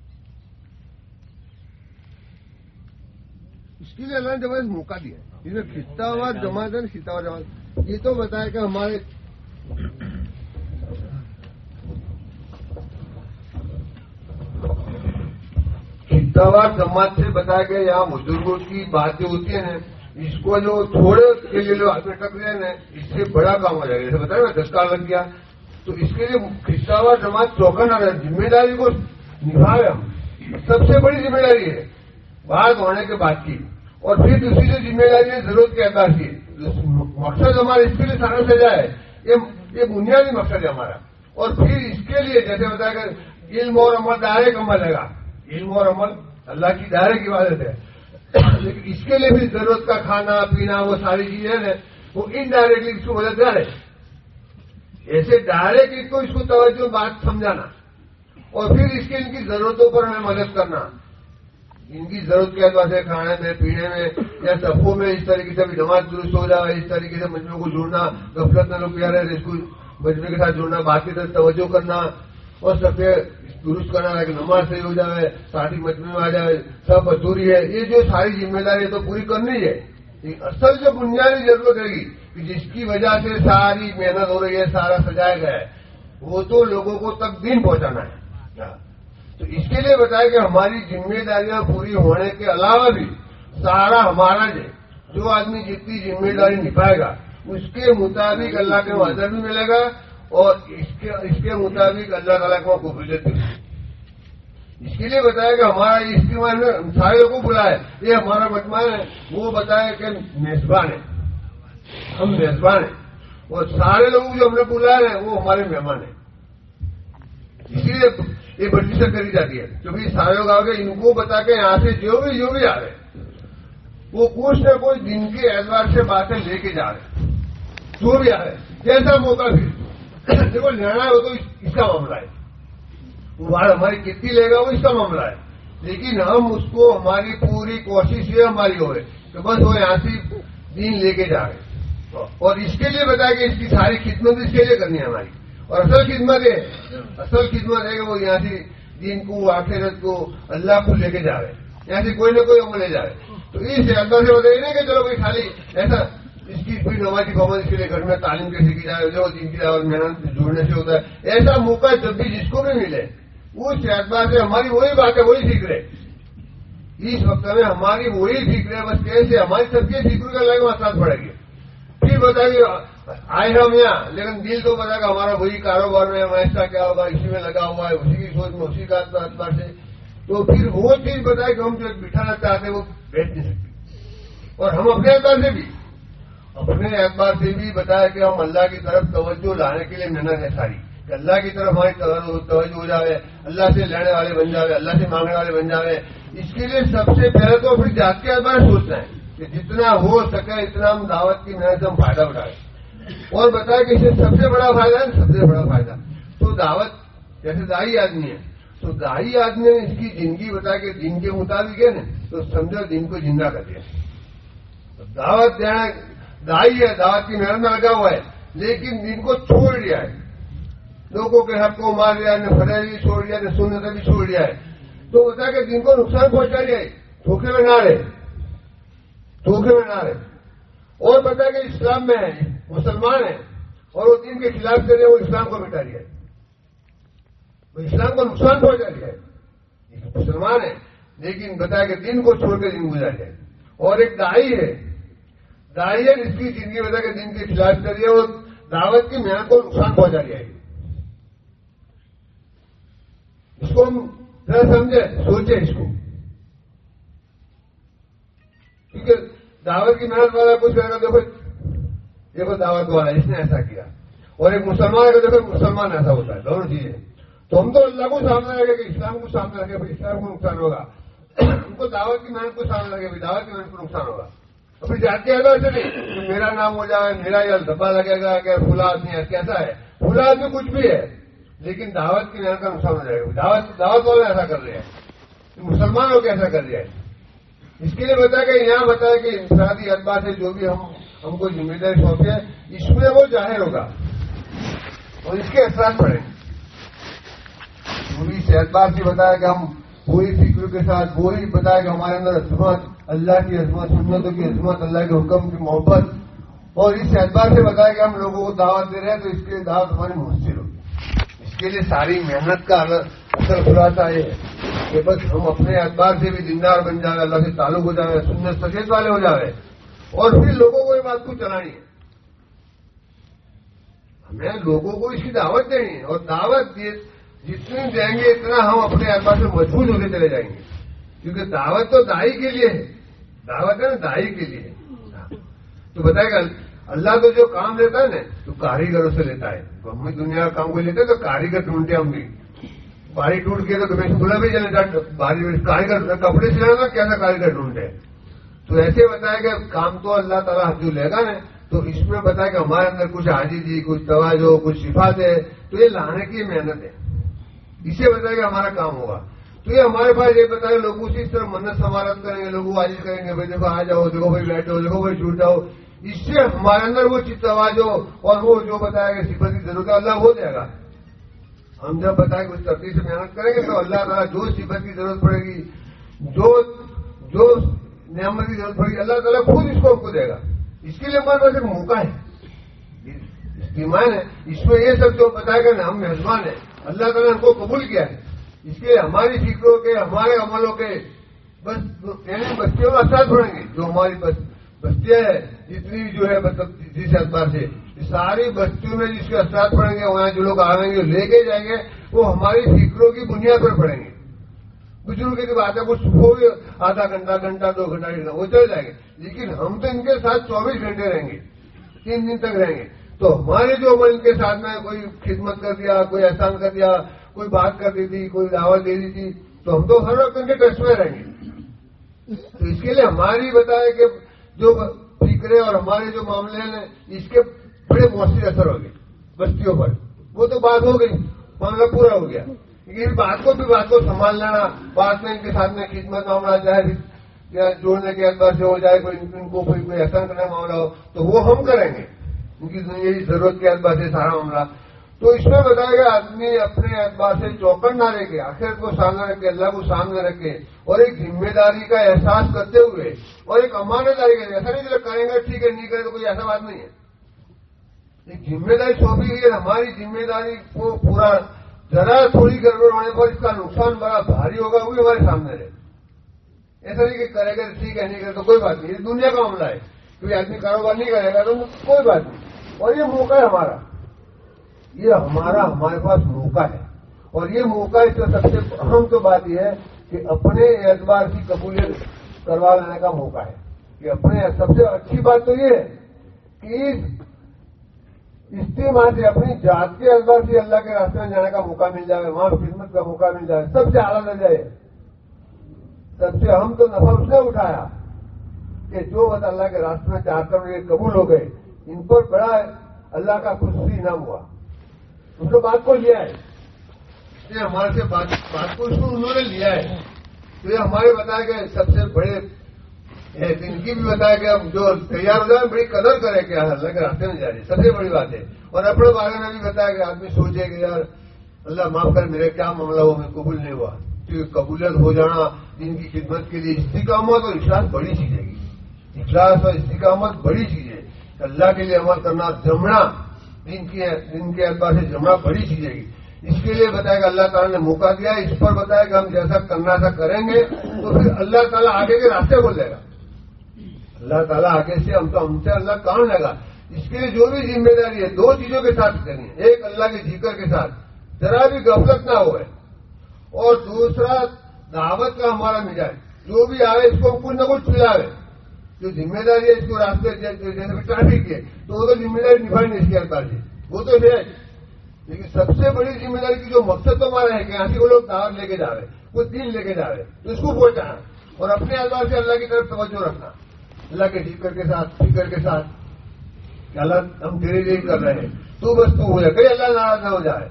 اس کے لیے اللہ نے زبردست موقع دیا ہے. اس میں خطہ ہوا جماعت ہے, خطہ ہوا جماعت. یہ تو بتایا کہ ہمارے خطہ ہوا جماعت سے بتایا کہ یہاں بزرگوں کی باتیں ہوتی ہیں اس کو جو تھوڑے کے لیے لوگ ہاتھ میں ٹک رہے ہیں اس سے بڑا کام ہو جائے گا. جیسے بتایا نا دس کال لگ گیا تو اس کے لیے خطہ ہوا جماعت چوکن آ رہا ہے. ذمہ داری کو نبھائے ہم, سب سے بڑی ذمہ داری ہے بات ہونے کے بعد کی. اور پھر دوسری جو ذمہ داری ہے ضرورت کے اعتبار کی. مقصد ہمارا اس کے لیے سارا سے جائے, یہ بنیادی مقصد ہے ہمارا. اور پھر اس کے لیے جیسے بتایا کہ علم اور عمل ڈائریکٹ عمل لگا. علم اور عمل اللہ کی ڈائریکٹ عبادت ہے, لیکن اس کے لیے بھی ضرورت کا کھانا پینا وہ ساری چیزیں وہ انڈائریکٹلی اس کو مددگار ہے. ایسے ڈائریکٹ کو اس کو توجہ بات سمجھانا اور پھر اس کے ان کی ضرورتوں پر ہمیں مدد کرنا. ان کی ضرورت کے اعتبار سے کھانے میں پینے میں یا صفوں میں اس طریقے سے بھی نماز درست ہو جائے, اس طریقے سے مجموعوں کو جوڑنا, غفلت میں لوگ پیارے اس کو مجموعے کے ساتھ جوڑنا, بات کی طرف توجہ کرنا اور سب درست کرنا ہے کہ نماز صحیح ہو جائے, ساتھی مجموعے میں آ جائے, سب ادھوری ہے. یہ جو ساری ذمہ داری ہے تو پوری کرنی ہے. اصل جو بنیادی ضرورت رہے گی کہ جس کی وجہ سے ساری محنت ہو رہی ہے, سارا سجایا گیا ہے, وہ تو لوگوں کو تک دین پہنچانا ہے. تو اس کے لیے بتایا کہ ہماری ذمہ داریاں پوری ہونے کے علاوہ بھی سارا ہمارا جو جو آدمی جتنی ذمہ داری نبھائے گا اس کے مطابق اللہ کے اجر بھی ملے گا اور اس کے اس کے مطابق اللہ تعالیٰ کو قبولیت بھی. اس کے لیے بتایا کہ ہمارا اجتماع نے سارے لوگوں کو بلایا، یہ ہمارا مجمع ہے، وہ بتایا کہ میزبان ہے، ہم میزبان ہیں، اور سارے لوگ جو ہم نے بلایا ہے وہ ہمارے مہمان ہیں. اسی لیے یہ بڑی سے کری جاتی ہے، کیونکہ سارے لوگ آ کے ان کو بتا کے یہاں سے جو بھی جو بھی آ رہے ہیں وہ کچھ نہ کوئی دن کے اعتبار سے باتیں لے کے جا رہے ہیں، جو بھی آ رہے ہیں جیسا موقع پھر دیکھو لینا ہے وہ تو اس کا معاملہ ہے، وہ ہماری کتنی لے گا وہ اس کا معاملہ ہے، لیکن ہم اس کو ہماری پوری کوشش یہ ہماری ہو ہے کہ بس وہ یہاں سے دین لے کے جا رہے ہیں، اور اس کے لیے بتایا کہ اس کی ساری خدمت اس کے لیے کرنی ہے ہماری، اور اصل خدمت ہے اصل خدمت ہے کہ وہ یہاں سے دین کو آخرت کو اللہ کو لے کے جا رہے ہیں، یہاں سے کوئی نہ کوئی عمل لے جا رہے ہیں. تو اس اعتبار سے بتائیے نہیں کہ چلو بھائی خالی ایسا اس کی کوئی نمازی قومت اس کے لیے گھر میں تعلیم کیسے کی جائے جو دین کی دعوت محنت جوڑنے سے ہوتا ہے، ایسا موقع جب بھی جس کو بھی ملے اس اعتبار سے ہماری وہی بات ہے، وہی فکر ہے اس وقت میں، ہماری وہی فکر ہے، بس کیسے ہماری سب کی فکر کا لگے وہاں ساتھ پڑے گی. پھر بتائیے آئے ہم یہاں لیکن دل تو بتا گا ہمارا وہی کاروبار میں ایسا کیا ہوگا، اسی میں لگا ہوا ہے، اسی کی سوچ میں اسی کا اعتبار سے، تو پھر وہ چیز بتائے کہ ہم جو بٹھانا چاہتے ہیں وہ بیٹھ نہیں سکتے. اور ہم اپنے اعتبار سے بھی اپنے اعتبار سے بھی بتایا کہ ہم اللہ کی طرف توجہ لانے کے لیے محنت ہے ساری، کہ اللہ کی طرف ہماری توجہ ہو جائے، اللہ سے لینے والے بن جاوے، اللہ سے مانگنے والے بن جاوے. اس کے لیے سب سے پہلے تو اپنی ذات کے اعتبار سے سوچنا ہے کہ جتنا ہو سکے اتنا ہم دعوت کی محنت سے ہم فائدہ اٹھائیں. اور بتایا کہ اس سے سب سے بڑا فائدہ ہے، سب سے بڑا فائدہ تو دعوت، جیسے دائی آدمی ہے تو دائی آدمی نے اس کی زندگی بتا کے دین کے مطابق ہے نا تو سمجھو دین کو زندہ کر دیا. دعوت دینا دائی ہے، دعوت کی محنت میں لگا ہوا ہے، لیکن دین کو چھوڑ دیا ہے، لوگوں کے حق کو مار دیا، نے فرض بھی چھوڑ دیا، نے سنت بھی چھوڑ دیا ہے، تو بتا کہ دین کو نقصان پہنچا دیا ہے. دھوکے میں نہ رہے، دھوکے میں نہ رہے. اور بتا کہ اسلام میں ہے، مسلمان ہے اور وہ دین کے خلاف کر رہے وہ اسلام کو مٹا دیا ہے، وہ اسلام کو نقصان پہنچا دیا ہے. مسلمان ہے لیکن بتایا کہ دین کو چھوڑ کے دین گزار جائے. اور ایک دائی ہے، دائی ہے جس کی زندگی بتا کہ دین کے خلاف کر رہی ہے، وہ دعوت کی محنت کو نقصان پہنچا دیا ہے. اس کو ہم ذرا سمجھے سوچے اس کو، کیونکہ دعوت کی محنت والا کچھ کہے گا دیکھو دیکھو دعوت والا اس نے ایسا کیا، اور ایک مسلمان کا دیکھو مسلمان ایسا ہوتا ہے، دونوں چیزیں. تو ہم تو اللہ کو سامنے رکھے کہ اسلام کو سامنے رکھے بھائی اسلام کو نقصان ہوگا، ان کو دعوت کی محنت کو سامنے رکھے بھائی دعوت کی محنت کو نقصان ہوگا. اور پھر جاتے ہیں ایسے نہیں کہ میرا نام ہو جائے، میرا یہ دھبا لگے گا کہ فلاں آدمی ہے، کیسا ہے فلاں آدمی کچھ بھی ہے، لیکن دعوت کی محنت کا نقصان ہو جائے گا. دعوت دعوت والے ایسا کر رہے ہیں، مسلمانوں کو ایسا کر رہے ہیں. اس کے لیے بتایا کہ یہاں بتایا کہ انفرادی اعتبار سے جو بھی ہم ہم کو ذمہ داری سونپی ہے اس میں وہ ظاہر ہوگا اور اس کے اثرات پڑیں گے. پوری اعتبار سے بتایا کہ ہم پوری فکر کے ساتھ وہی بتایا کہ ہمارے اندر عظمت، اللہ کی عظمت، سنتوں کی عظمت، اللہ کے حکم کی محبت، اور اس اعتبار سے بتایا کہ ہم لوگوں کو دعوت دے رہے ہیں تو اس کے دعوت ہماری مؤثر ہوگی. اس کے لیے ساری محنت کا اصل خلاصہ یہ ہے کہ بس ہم اپنے اعتبار سے بھی دیندار بن جائیں، اللہ سے تعلق ہو جائے، سنت سچیت والے ہو جائے، اور پھر لوگوں کو یہ بات کو چلانی ہے. ہمیں لوگوں کو اس کی دعوت دینی ہے، اور دعوت جتنی دیں گے اتنا ہم اپنے اعتبار سے مضبوط ہوتے چلے جائیں گے. کیونکہ دعوت تو دائی کے لیے ہے، دعوت ہے نا دائی کے لیے. تو بتائے گا اللہ تو جو کام لیتا ہے نا تو کاریگروں سے لیتا ہے. ہم دنیا کا کام کو لیتے تو کاریگر ڈھونڈتے ہم بھی، باری ٹوٹ کے تو کھلا بھی چلے باری کاریگر کپڑے سلانا کیسا کاریگر ڈھونڈتے. تو ایسے بتایا کہ کام تو اللہ تعالیٰ جو لے گا نا تو اس میں بتایا کہ ہمارے اندر کچھ عاجزی، کچھ توجہ، کچھ صفات ہے، تو یہ لانے کی محنت ہے. اسے بتایا کہ ہمارا کام ہوگا. تو یہ ہمارے پاس یہ بتایا لوگوں سے اس طرح منت سمارت کریں گے، لوگوں عاجز کریں گے، بھائی دیکھو آ جاؤ، دیکھو بھائی بیٹھو، دیکھو بھائی چھوٹ جاؤ. اس سے ہمارے اندر وہ چیز توجہ اور وہ جو بتایا کہ صفت کی ضرورت ہے اللہ ہو جائے گا. ہم جب بتائیں کہ اس ترتیب سے محنت کریں گے تو اللہ تعالیٰ جو صفت کی ضرورت پڑے گی، جو جو نعمت کی ضرورت پڑے گی، اللہ تعالیٰ خود اس کو ہم کو دے گا. اس کے لیے ہمارے پاس ایک موقع ہے، استعمال ہے. اس میں یہ سب جو بتایا گا نا ہم میزبان ہیں، اللہ تعالیٰ نے ہم کو قبول کیا ہے. اس کے لیے ہماری فکروں کے، ہمارے عملوں کے بس بستیوں میں اثرات پڑیں گے. جو ہماری بس بستیاں ہیں جتنی جو ہے مطلب جس اعتبار سے ساری بستیوں میں جس کے اثرات پڑیں گے، وہاں جو لوگ آئیں گے لے کے جائیں گے، وہ ہماری فکروں کی بنیاد پر پڑیں گے. बुजुर्ग की बात है, वो सुबह आधा घंटा घंटा दो घंटा घंटा वो चले जाएंगे, लेकिन हम तो इनके साथ चौबीस घंटे रहेंगे, तीन दिन तक रहेंगे। तो हमारे जो अमल इनके साथ में कोई खिदमत कर दिया, कोई एहसान कर दिया, कोई बात कर दी थी, कोई दावत दे दी थी, तो हम तो हर वक्त इनके टच में रहेंगे। तो इसके लिए हमारी बताए कि जो फिक्रे और हमारे जो मामले हैं इसके बड़े मौसमी असर हो गए बस्तियों पर। वो तो बात हो गई, मामला पूरा हो गया, लेकिन इस बात को भी बात को संभाल लेना, बाद में इनके साथ में खिदमत मामला चाहे या जोड़ने के अखबार से हो जाए, कोई इनको कोई कोई एहसान करने मामला हो तो वो हम करेंगे, उनकी यही जरूरत के अखबार से सारा मामला। तो इसमें बताएगा आदमी अपने अखबार से चौकन ना रखे, आखिरत को सामने रखे, अल्लाह को सामने रखे और एक जिम्मेदारी का एहसास करते हुए और एक अमानतदारी के, ऐसा नहीं चलो करेंगे ठीक है, नहीं करे तो कोई ऐसा बात नहीं है। एक जिम्मेदारी सौंपी गई है, हमारी जिम्मेदारी को पूरा जरा थोड़ी गड़बड़ होने पर इसका नुकसान बड़ा भारी होगा, वो भी हमारे सामने रहे। ऐसा नहीं कि करेगा ठीक है, नहीं करे तो कोई बात नहीं, ये दुनिया का मामला है, कोई आदमी कारोबार नहीं करेगा तो कोई बात नहीं। और ये मौका है हमारा, ये हमारा हमारे पास मौका है, और ये मौका इसका सबसे अहम तो बात यह है कि अपने एतबार की कबूलियत करवा लेने का मौका है। कि अपने सबसे अच्छी बात तो ये है कि इस इस्तेमाल से अपनी जात के एतबार से अल्लाह के रास्ते में जाने का मौका मिल जाए, वहां खिदमत का मौका मिल जाए, सबसे आला रह जाए। सबसे अहम तो नफा उसने उठाया कि जो बस अल्लाह के रास्ते में चाहते हुए कबूल हो गए, इन पर बड़ा अल्लाह का खुशी इनाम हुआ, उसने बात को लिया है, इसलिए हमारे से बात, बात को उसको उन्होंने लिया है। तो ये हमारे बताए गए सबसे बड़े इनकी भी बताया कि अब जो तैयार हो जाए बड़ी कदर करे कि अल्लाह के रास्ते में जा रही, सबसे बड़ी बात है। और अपने बारे में भी बताया कि आदमी सोचे कि यार अल्लाह माफ कर, मेरे क्या मामला हो, मैं कबूल नहीं हुआ, क्योंकि कबूलियत हो जाना इनकी खिदमत के लिए इस्तिकामत और इखलास बड़ी चीज है, इखलास और इस्तिकामत बड़ी चीज है। अल्लाह के लिए अमल करना, जमना, इनके इनके अल्लाह से जमना बड़ी चीज है। इसके लिए बताया कि अल्लाह ताला ने मौका दिया, इस पर बताया कि हम जैसा करना था करेंगे तो फिर अल्लाह ताला आगे के रास्ते बोल देगा, अल्लाह ताला आगे से हम तो हमसे अल्लाह काम लगा। इसके लिए जो भी जिम्मेदारी है दो चीजों के साथ करनी है, एक अल्लाह के जिक्र के साथ जरा भी गफलत ना हो, और दूसरा दावत का हमारा मिजाज, जो भी आए इसको कुछ न कुछ खिलावे। जो जिम्मेदारी है इसको रास्ते जैसे ट्रैफिक के तो वो तो जिम्मेदारी निभाई नहीं इसके अल्लाह से, वो तो है, लेकिन सबसे बड़ी जिम्मेदारी की जो मकसद तो हमारा है कि यहाँ से वो लोग दावत लेके जा रहे, कुछ दिन लेके जा रहे, तो इसको पहुंचाना और अपने अल्लाह से अल्लाह की तरफ तवज्जो रखना, अल्लाह के जिक्र के साथ, फिक्र के साथ कि अल्लाह हम तेरे लिए कर रहे हैं, तू बस तू हो जाए, कहीं अल्लाह नाराज न हो जाए,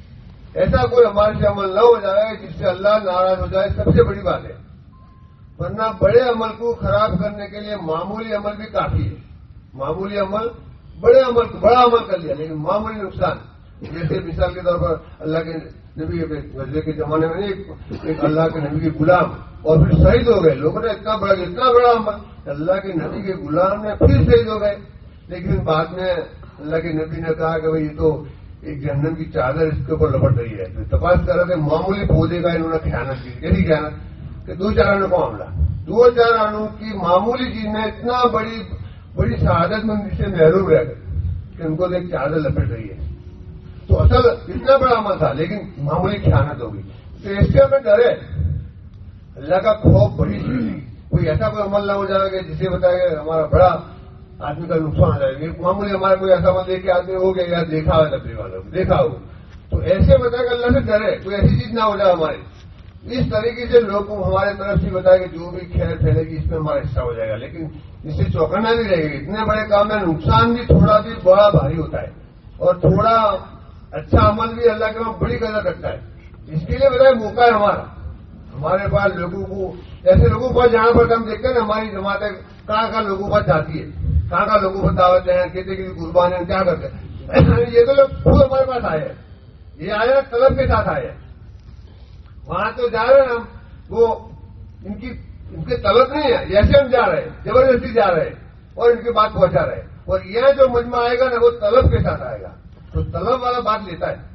ऐसा कोई हमारे से अमल न हो जाए जिससे अल्लाह नाराज हो जाए, सबसे बड़ी बात है। वरना बड़े अमल को खराब करने के लिए मामूली अमल भी काफी है। मामूली अमल बड़े अमल बड़ा अमल कर लिया लेकिन मामूली नुकसान, जैसे मिसाल के तौर पर अल्लाह के नबी के गजबे के जमाने में एक, एक अल्लाह के नबी के गुलाम और फिर शहीद हो गए, लोगों ने इतना बड़ा इतना बड़ा अमल, अल्लाह के नबी के गुलाम ने फिर शहीद हो गए, लेकिन बाद में अल्लाह के नबी ने कहा कि भाई ये तो एक जहन्नम की चादर इसके ऊपर लपट रही है। तो तपास कर रहे थे मामूली पौधे का इन्होंने खयानत की, कैसी खयानत कि दो चार आनों का मामला, दो चार आनों की मामूली चीज में इतना बड़ी बड़ी शहादत मंदी से महरूम रह गए कि उनको एक चादर लपेट रही है। तो असल इतना बड़ा अमल था लेकिन मामूली खयानत होगी, तो इससे हमें डरे, अल्लाह का खौफ बड़ी चीज है। कोई ऐसा कोई अमल ना हो जाएगा जिसे बताएगा हमारा बड़ा आदमी का नुकसान हो जाएगा, मामूली हमारा कोई ऐसा अमल देख के आदमी हो गया यार देखा हो तबलीग वालों को देखा हो, तो ऐसे बताएगा अल्लाह से डरे, कोई ऐसी चीज ना हो जाए हमारी। इस तरीके से लोग को हमारे तरफ से बताएगा जो भी खैर फैलेगी इसमें हमारा हिस्सा हो जाएगा, लेकिन इससे चौकन्ना नहीं रहेगी। इतने बड़े काम में नुकसान भी थोड़ा भी बड़ा भारी होता है और थोड़ा अच्छा अमल भी अल्लाह के वहां बड़ी कदर रखता है। इसके लिए बताए मौका है हमारा, हमारे पास लोगों को ऐसे लोगों के पास जहां पर हम देखते हैं ना हमारी जमातें कहां कहां लोगों के पास जाती है, कहां कहां लोगों को दावत हैं, कहते कि कुर्बानी क्या करते हैं, ये तो लोग खुद हमारे पास आए हैं, ये आए तलब के साथ आए हैं, वहां तो जा रहे हैं हम, वो इनकी इनके तलब नहीं है, जैसे हम जा रहे हैं जबरदस्ती जा रहे हैं और इनकी बात पहुंचा रहे हैं, और यह जो मजमा आएगा ना वो तलब के साथ आएगा, तो तलब वाला बात लेता है,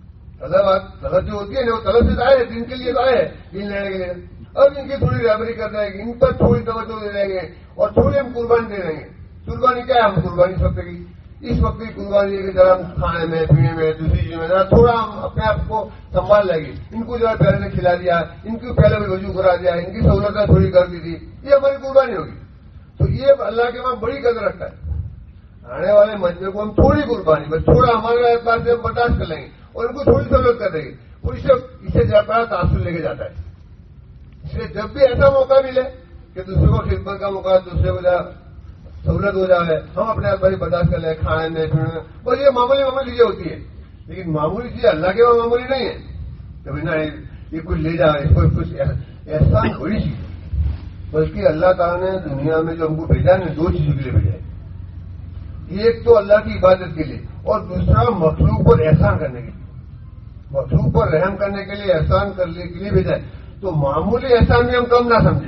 तलब तलब जो होती है ना वो तलब से आए दिन के लिए तो आए दिन लेने के लिए, अब इनकी थोड़ी रहबरी कर देंगे, इन पर थोड़ी तवज्जो दे देंगे और थोड़ी हम कुर्बानी दे देंगे। कुर्बानी क्या है, हम कुर्बानी सब की اس وقت کی قربانی ہے کہ ذرا کھانے میں پینے میں دوسری چیز میں ذرا تھوڑا اپنے آپ کو سنبھال لگی، ان کو جو ہے پہلے نے کھلا دیا، ان کو پہلے بھی رجوع کرا دیا، ان کی سہولتیں تھوڑی کر دی تھی، یہ ہماری قربانی ہوگی. تو یہ اللہ کے وہاں بڑی قدر رکھتا ہے. آنے والے مجمے کو ہم تھوڑی قربانی بس تھوڑا ہمارے اعتبار سے ہم برداشت کر لیں گے اور ان کو تھوڑی سہولت کر دیں گے، وہ اسے اسے بڑا تاثر لے کے جاتا ہے. اس لیے جب بھی ایسا موقع ملے کہ دوسرے کو خدمت کا موقع، دوسرے کو سہولت ہو جائے، ہم اپنے آپ بڑی برداشت کر لیں، کھانے میں پینے میں، بس یہ معمولی معمولی چیزیں ہوتی ہے. لیکن معمولی چیز اللہ کے وہاں معمولی نہیں ہے. کبھی نہ یہ کچھ لے جائے، اس کو کچھ احسان بڑی چیز ہے. بلکہ اللہ تعالیٰ نے دنیا میں جو ہم کو بھیجا ہے دو چیزوں کے لیے بھیجا ہے. ایک تو اللہ کی عبادت کے لیے اور دوسرا مخلوق پر احسان کرنے کے لیے، مخلوق پر رحم کرنے کے لیے، احسان کرنے کے لیے بھیجا ہے. تو معمولی احسان بھی ہم کم نہ سمجھیں،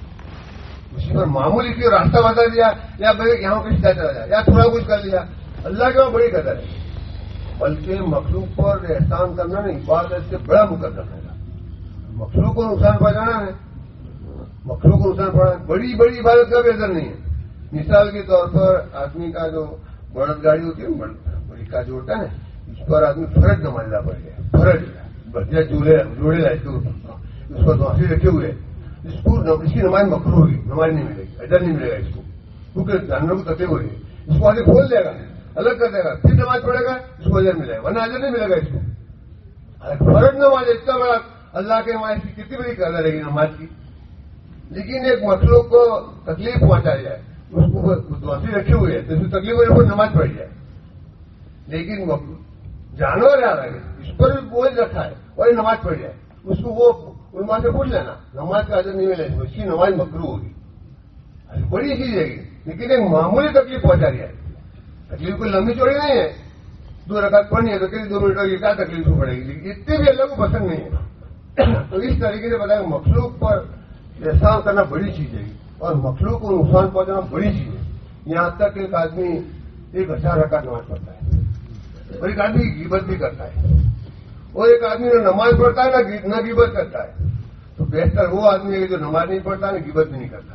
اسی پر معمولی کی راستہ بتا دیا یا یہاں کچھ چلا جائے یا تھوڑا کچھ کر لیا، اللہ کے وہاں بڑی قدر ہے. بلکہ مخلوق پر احسان کرنا نہیں، عبادت سے بڑا مقدم ہے. مخلوق کو نقصان پہنچانا ہے، مخلوق کو نقصان پہنچانا بڑی بڑی عبادت کا بھی اثر نہیں ہے. مثال کے طور پر آدمی کا جو بڑد گاڑی ہوتی ہے، بڑی کا جو ہوتا ہے اس پر آدمی فرج نمازہ پڑ گیا، فرج بچہ جوڑے جوڑے لائے تو اس پر دوسری رکھے ہوئے، اس کو اس کی نماز مکروہ ہوگی، نماز نہیں ملے گی، اجر نہیں ملے گا اس کو، کیونکہ جانوروں کو تکلیف ہو رہی ہے. اس کو آگے کھول دے گا، الگ کر دے گا، پھر نماز پڑھے گا، اس کو اجر ملے گا، ورنہ اجر نہیں ملے گا اس کو. فرج نماز اتنا بڑا اللہ کے نماز کی کتنی بڑی قدر رہے گی نماز کی. لیکن ایک مخلوق کو تکلیف پہنچائی جائے، اس کو دوسری رکھے ہوئے ہے تو اس کو تکلیف ہو نماز پڑھ جائے. لیکن جانور آ رہا ہے اس پر بھی بوجھ رکھا ہے اور نماز پڑھ جائے، اس کو وہ علماء سے پوچھ لینا، نماز کا اجر نہیں ملے گا، اس کی نماز مکروہ ہوگی. بڑی چیز ہے گی، لیکن ایک معمولی تکلیف پہنچا دیا ہے. تکلیف کوئی لمبی چوڑی نہیں ہے، دو رکعت پڑھنی ہے تو کئی دو منٹ کی کیا تکلیف پڑے گی، لیکن اتنی بھی اللہ کو پسند نہیں ہے. تو اس طریقے سے بتایا مخلوق پر احسان کرنا بڑی چیز ہے اور مخلوق کو نقصان پہنچانا بڑی چیز ہے. یہاں تک ایک آدمی ایک ہزار رکعت نماز پڑھتا ہے اور ایک آدمی غیبت بھی کرتا ہے، اور ایک آدمی نہ نماز پڑھتا ہے نہ نہ غیبت کرتا ہے. تو بہتر وہ آدمی ہے جو نماز نہیں پڑھتا نہ غیبت بھی نہیں کرتا.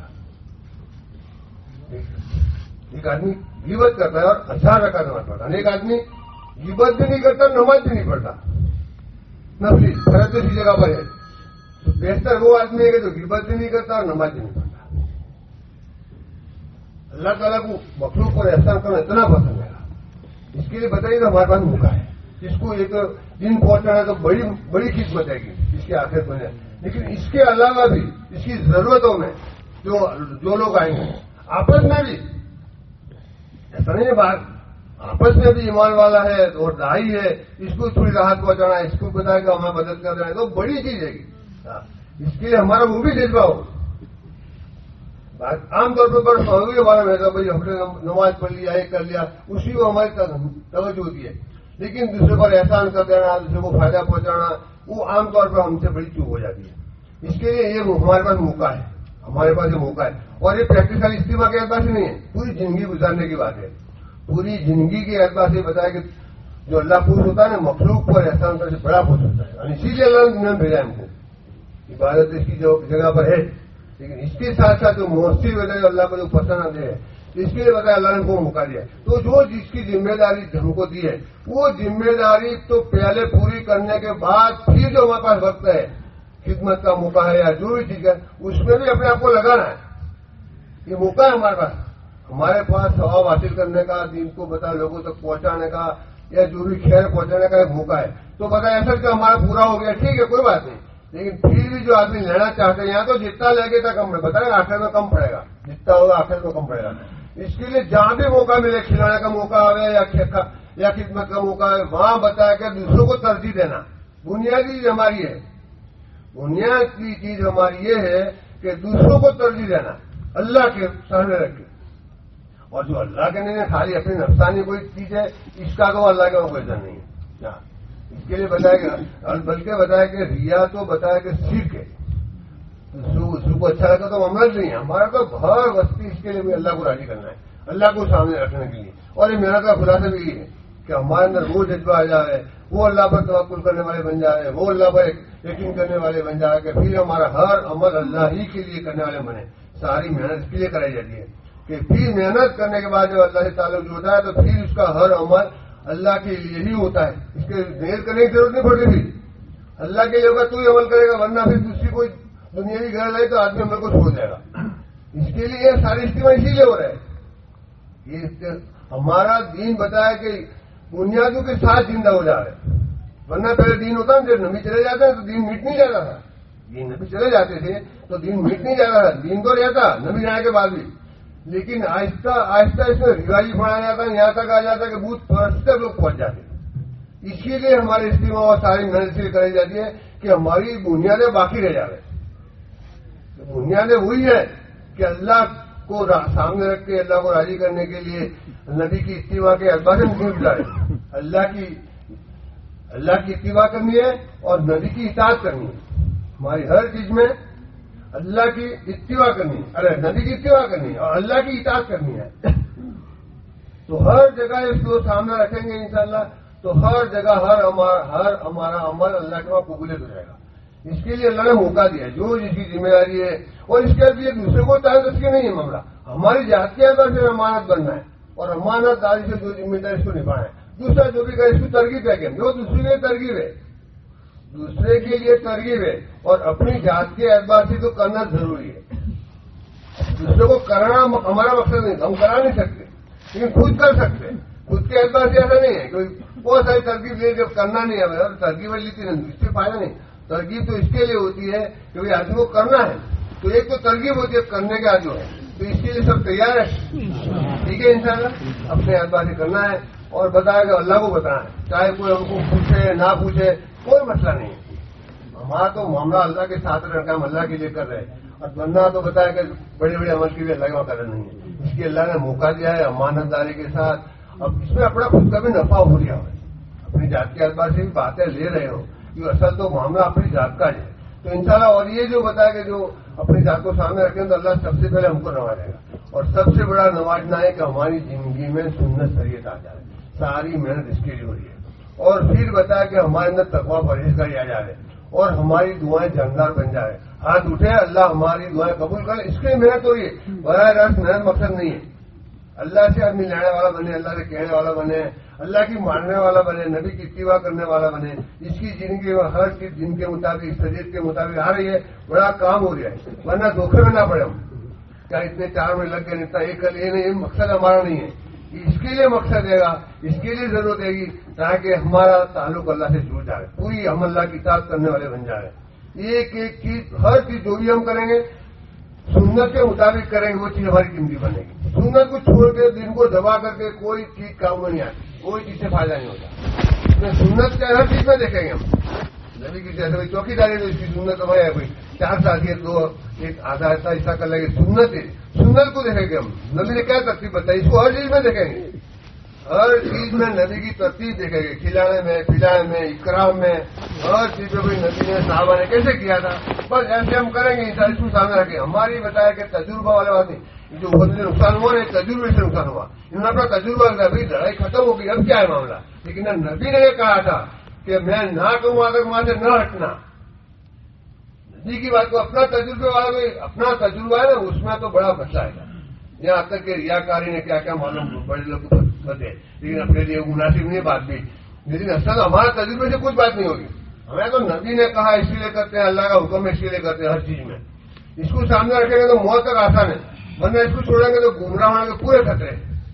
ایک آدمی غیبت کرتا ہے اور ہزار رکعت نماز پڑھتا ہے، ایک آدمی غیبت بھی نہیں کرتا نماز بھی نہیں پڑھتا، نفلی فرض اسی جگہ پر ہے. تو بہتر وہ آدمی ہے کہ جو غیبت بھی نہیں کرتا اور نماز بھی نہیں پڑھتا. اللہ تعالیٰ کو مخلوق پر احسان کرنا اتنا پسند ہے، اس کے لیے بتائیے تو ہمارے پاس موقع ہے. اس کو ایک دن پہنچانا تو بڑی بڑی خدمت ہے گی اس کی آخرت میں. لیکن اس کے علاوہ بھی اس کی ضرورتوں میں جو جو لوگ آئیں گے آپس میں بھی ایسا نہیں ہے، بات آپس میں بھی ایمان والا ہے اور دائی ہے، اس کو تھوڑی راحت پہنچانا ہے، اس کو بتایا کہ ہمیں مدد کر رہے ہیں تو بڑی چیز ہے گی. اس کے لیے ہمارا وہ بھی جذبہ ہو. عام طور پر بڑا ہمارا میں بھائی ہم نے نماز پڑھ لیا ایک کر لیا، اسی کو ہماری توجہ ہوتی ہے. لیکن دوسرے پر احسان کر دینا، دوسرے کو فائدہ پہنچانا، وہ عام طور پر ہم سے بڑی چوک ہو جاتی ہے. اس کے لیے یہ ہمارے پاس موقع ہے، ہمارے پاس یہ موقع ہے. اور یہ پریکٹیکل استعمال کے اعتبار سے نہیں ہے، پوری زندگی گزارنے کی بات ہے. پوری زندگی کے اعتبار سے بتایا کہ جو اللہ خوش ہوتا ہے نا مخلوق پر احسان کرنے سے بڑا خوش ہوتا ہے. اور اسی لیے اللہ نے بھیجا ہم کو. عبادت اس کی جو جگہ پر ہے، لیکن اس کے ساتھ ساتھ جو مؤثر وجہ جو اللہ کو جو پسند آتے ہیں اس کے لیے بتایا اللہ نے کو موقع دیا. تو جو جس کی ذمہ داری ہم کو دی ہے وہ ذمہ داری تو پہلے پوری کرنے کے بعد پھر جو ہمارے پاس وقت ہے خدمت کا موقع ہے یا جو بھی چیز ہے اس میں بھی اپنے آپ کو لگانا ہے. یہ موقع ہے ہمارے پاس، ہمارے پاس ثواب حاصل کرنے کا، دین کو بتا لوگوں تک پہنچانے کا یا جو بھی خیر پہنچانے کا ایک موقع ہے. تو بتایا ایسا کہ ہمارا پورا ہو گیا ٹھیک ہے کوئی بات نہیں، لیکن پھر بھی جو آدمی لینا چاہتے ہیں یہاں تو جتنا لگے گا کم بتائیں آخر میں کم پڑے گا، جتنا ہوگا آخر میں کم پڑے گا. اس کے لیے جہاں بھی موقع ملے، کھلانے کا موقع آئے یا خدمت کا موقع ہے، وہاں بتایا کہ دوسروں کو ترجیح دینا بنیادی چیز ہماری ہے. بنیادی چیز ہماری یہ ہے کہ دوسروں کو ترجیح دینا اللہ کے سامنے رکھ کے. اور جو اللہ کے نہیں ہے خالی اپنی نفسانی کوئی چیز ہے اس کا تو اللہ کا کوئی عزت نہیں ہے. اس کے لیے بتایا کہ بلکہ بتایا کہ ریا تو بتایا کہ شرک ہے، اس کو اچھا لگا تو عمل نہیں ہے. ہمارا تو ہر وسطی اس کے لیے بھی اللہ کو راضی کرنا ہے، اللہ کو سامنے رکھنے کے لیے. اور یہ میرا کا خلاصہ بھی یہ ہے کہ ہمارے اندر وہ جذبہ آ جائے، وہ اللہ پر توکل کرنے والے بن جائے، وہ اللہ پر یقین کرنے والے بن جائے کہ پھر ہمارا ہر عمل اللہ ہی کے لیے کرنے والے بنے. ساری محنت اس کے لیے کرائی جاتی ہے. کہ پھر محنت کرنے کے بعد جب اللہ سے تعلق جڑتا ہے تو پھر اس کا ہر عمل اللہ کے لیے ہی ہوتا ہے. اس کے دیر کرنے کی ضرورت نہیں پڑتی. پھر اللہ کے لیے ہوگا تو ہی عمل کرے گا, ورنہ پھر دوسری کوئی دنیاوی غرض آئی تو آدمی عمل کو چھوڑ دے گا. اس کے لیے سارے اجتماع اسی لیے ہو رہے ہیں. یہ ہمارا دین بتایا کہ بنیادوں کے ساتھ زندہ ہو جا رہے ہیں, ورنہ پہلے دین ہوتا نا جب نبی چلے جاتے ہیں تو دین مٹ نہیں جاتا تھا. یہ نبی چلے جاتے تھے تو دین مٹ نہیں جاتا تھا. دین تو رہتا نبی جانے کے بعد بھی, لیکن آہستہ آہستہ اس میں ریواجی بڑھایا جاتا ہے, یہاں تک آ جاتا ہے کہ بھوت پرست تک لوگ پہنچ جاتے ہیں. اسی لیے ہمارے اجتماع اور ساری محنت سے کرائی جاتی ہے کہ ہماری بنیادیں باقی رہ جا رہے ہیں. بنیادیں وہی ہے کہ اللہ کو سامنے رکھ کے اللہ کو راضی کرنے کے لیے نبی کی اتباع کے ادبا سے نہیں گزارے. اللہ کی اللہ کی اتباع کرنی ہے اور نبی کی اطاعت کرنی ہے. ہماری ہر چیز میں اللہ کی اتباع کرنی ہے, ارے نبی کی اتباع کرنی ہے اور اللہ کی اطاعت کرنی ہے. تو ہر جگہ اس کو سامنے رکھیں گے انشاءاللہ تو ہر جگہ ہر ہمارا ہر ہمارا عمل اللہ کے وہاں قبولیت ہو جائے گا. اس کے لیے اللہ نے موقع دیا ہے جو جس کی ذمہ داری ہے, اور اس کے لیے دوسرے کو تعلق اس کے نہیں ہے معاملہ. ہماری ذات کے اندر سے امانت بننا ہے اور امانت داری سے جو ذمہ داری اس کو نبھانا ہے. دوسرا جو بھی کرے اس کو ترغیب ہے کہ جو دوسرے کے لیے ترغیب ہے دوسرے کے لیے ترغیب ہے اور اپنی ذات کے اعتبار سے تو کرنا ضروری ہے. دوسرے کو کرنا ہمارا مقصد نہیں, ہم کرا نہیں سکتے لیکن خود کر سکتے ہیں. خود کے اعتبار سے ایسا نہیں ہے کہ بہت ساری ترغیب لے جب کرنا نہیں ہے اور ترغیب لیتی نہیں, اس سے فائدہ نہیں. ترغیب تو اس کے لیے ہوتی ہے کہ بھائی آدمی کو کرنا ہے تو ایک تو ترغیب ہوتی ہے کرنے کا جو ہے, تو اس کے لیے سب تیار ہے. ٹھیک ہے انشاءاللہ اپنے اعتبار سے کرنا ہے اور بتایا کہ اللہ کو بتانا ہے, چاہے کوئی ہم کو پوچھے نہ پوچھے کوئی مسئلہ نہیں ہے. ہمارا تو معاملہ اللہ کے ساتھ رکھا, ہم اللہ کے لیے کر رہے ہیں. اور بندہ تو بتایا کہ بڑے بڑے عمل کے لیے اللہ کے وہاں کرنا نہیں ہے. اس کے اللہ نے موقع دیا ہے امانت داری کے ساتھ. اب اس میں اپنا خود کا بھی نفع ہو رہا ہے, اپنی ذات کے اعتبار سے بھی باتیں لے رہے ہو کہ اصل تو معاملہ اپنی ذات کا ہے. تو انشاءاللہ اور یہ جو بتایا کہ جو اپنی ذات کو سامنے رکھیں تو اللہ سب سے پہلے ہم کو نوازے گا. اور سب سے بڑا نوازنا ہے کہ ہماری زندگی میں سنت شریعت آ جائے. ساری محنت اس کے لیے ہو رہی ہے. اور پھر بتایا کہ ہمارے اندر تقویٰ پرہیزگاری آ جائے اور ہماری دعائیں جاندار بن جائے. ہاتھ اٹھے اللہ ہماری دعائیں قبول کرے, اس کے لیے محنت ہو رہی ہے. براہ راست محنت مقصد نہیں ہے. اللہ سے آدمی لینے والا بنے, اللہ سے کہنے والا بنے, اللہ کی ماننے والا بنے, نبی کی اتباع کرنے والا بنے. اس کی زندگی میں ہر چیز دن کے مطابق شریعت کے مطابق آ رہی ہے. بڑا کام ہو رہا ہے, ورنہ دھوکے میں نہ پڑے ہم کیا اتنے چار میں لگ گئے اتنا ایک کر لیے نہیں. مقصد ہمارا نہیں ہے. اس کے لیے مقصد دے گا, اس کے لیے ضرورت ہے گی تاکہ ہمارا تعلق اللہ سے جڑ جائے, پوری ہم اللہ کی اطاعت کرنے والے بن جائے. ایک ایک چیز ہر چیز جو بھی ہم کریں گے سنت کے مطابق کریں گے وہ چیز ہماری قیمتی بنے گی. سنت کو چھوڑ کے دن کو دبا کر کے کوئی چیز کام میں نہیں آتی, کوئی چیز سے فائدہ نہیں ہوتا. سنت کے ہر چیز میں دیکھیں گے ہم نبی کی جیسے بھائی چوکی داری تو اس کی سنت تو ہے بھائی چار سال کے دو ایک آدھا ایسا ایسا کر لیں گے. سنت ہے, سنت کو دیکھیں گے ہم. نبی نے کیا ترتیب بتائی اس کو ہر چیز میں دیکھیں گے. ہر چیز میں نبی کی ترتیب دیکھیں گے, کھلانے میں پلانے میں اکرام میں ہر چیز میں نبی نے صحابہ نے کیسے کیا تھا بس ایسے ہم کریں گے. اس کو سامنے رکھیں. ہماری بتایا کہ تجربہ والے بات نہیں, جو بندے سے نقصان ہوا نہیں تجربے سے نقصان ہوا. انہوں نے اپنا تجربہ کیا بھائی لڑائی ختم ہو گئی اب کیا ہے معاملہ. لیکن نبی نے یہ کہا تھا کہ میں نہ کہوں اگر وہاں سے نہ ہٹنا. نبی کی بات کو اپنا تجربے والا اپنا تجربہ ہے نا اس میں تو بڑا بچہ ہے. یہاں تک کہ ریاکاری نے کیا کیا معلوم بڑے لوگ بتے, لیکن اپنے لیے مناسب نہیں بات بھی. لیکن اصل ہمارا تجربے سے کچھ بات نہیں ہوگی. ہمیں تو نبی نے کہا اسی لیے کرتے ہیں, اللہ کا حکم اسی لیے کرتے ہیں ہر چیز میں. اس کو سامنے رکھیں گے تو موت تک آسان ہے, ورنہ اس کو چھوڑیں گے تو گمراہ ہونے کے پورے خطرے.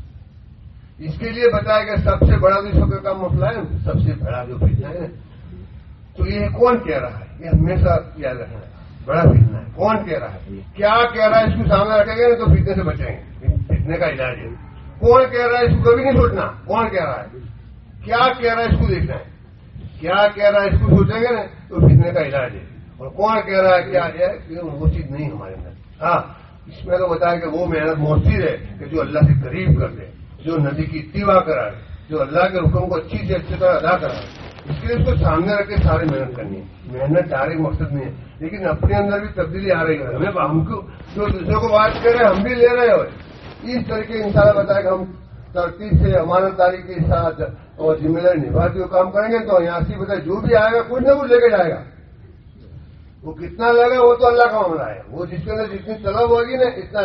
اس کے لیے بتایا کہ سب سے بڑا جو شکر کا مسئلہ ہے, سب سے بڑا جو فتنہ ہے تو یہ کون کہہ رہا ہے, یہ ہمیشہ یاد رکھنا ہے. بڑا فتنہ ہے کون کہہ رہا ہے, کیا کہہ رہا ہے اس کو سامنے رکھیں گے تو فتنے سے بچیں گے. فتنے کا علاج ہے کون کہہ رہا ہے اس کو کبھی نہیں سوچنا. کون کہہ رہا ہے کیا کہہ رہا ہے اس کو دیکھنا ہے. کیا کہہ رہا ہے اس کو سوچیں گے نا تو فتنے کا علاج ہے. اور کون کہہ رہا ہے کیا ہے وہ چیز نہیں ہمارے اندر. ہاں اس میں تو بتایا کہ وہ محنت مؤثر ہے کہ جو اللہ سے قریب کر دے, جو نبی کی اتباع کرائے, جو اللہ کے حکم کو اچھی سے اچھی طرح ادا کرائے. اس کے لیے اس کو سامنے رکھ کے سارے محنت کرنی ہے. محنت ڈائریکٹ مقصد نہیں ہے, لیکن اپنے اندر بھی تبدیلی آ رہی ہے. ہمیں ہم کو جو دوسروں کو بات کر رہے ہیں ہم بھی لے رہے ہو. اس طریقے انشاءاللہ بتایا کہ ہم ترتیب سے امانت داری کے ساتھ اور ذمہ داری نبھاتے ہوئے کام کریں گے تو یہاں سے بتائے جو بھی آئے گا کچھ نہ کچھ لے کے جائے گا. وہ کتنا لگے وہ تو اللہ کا معاملہ ہے. وہ جس کے اندر جتنی طلب ہوگی نا اتنا ہے.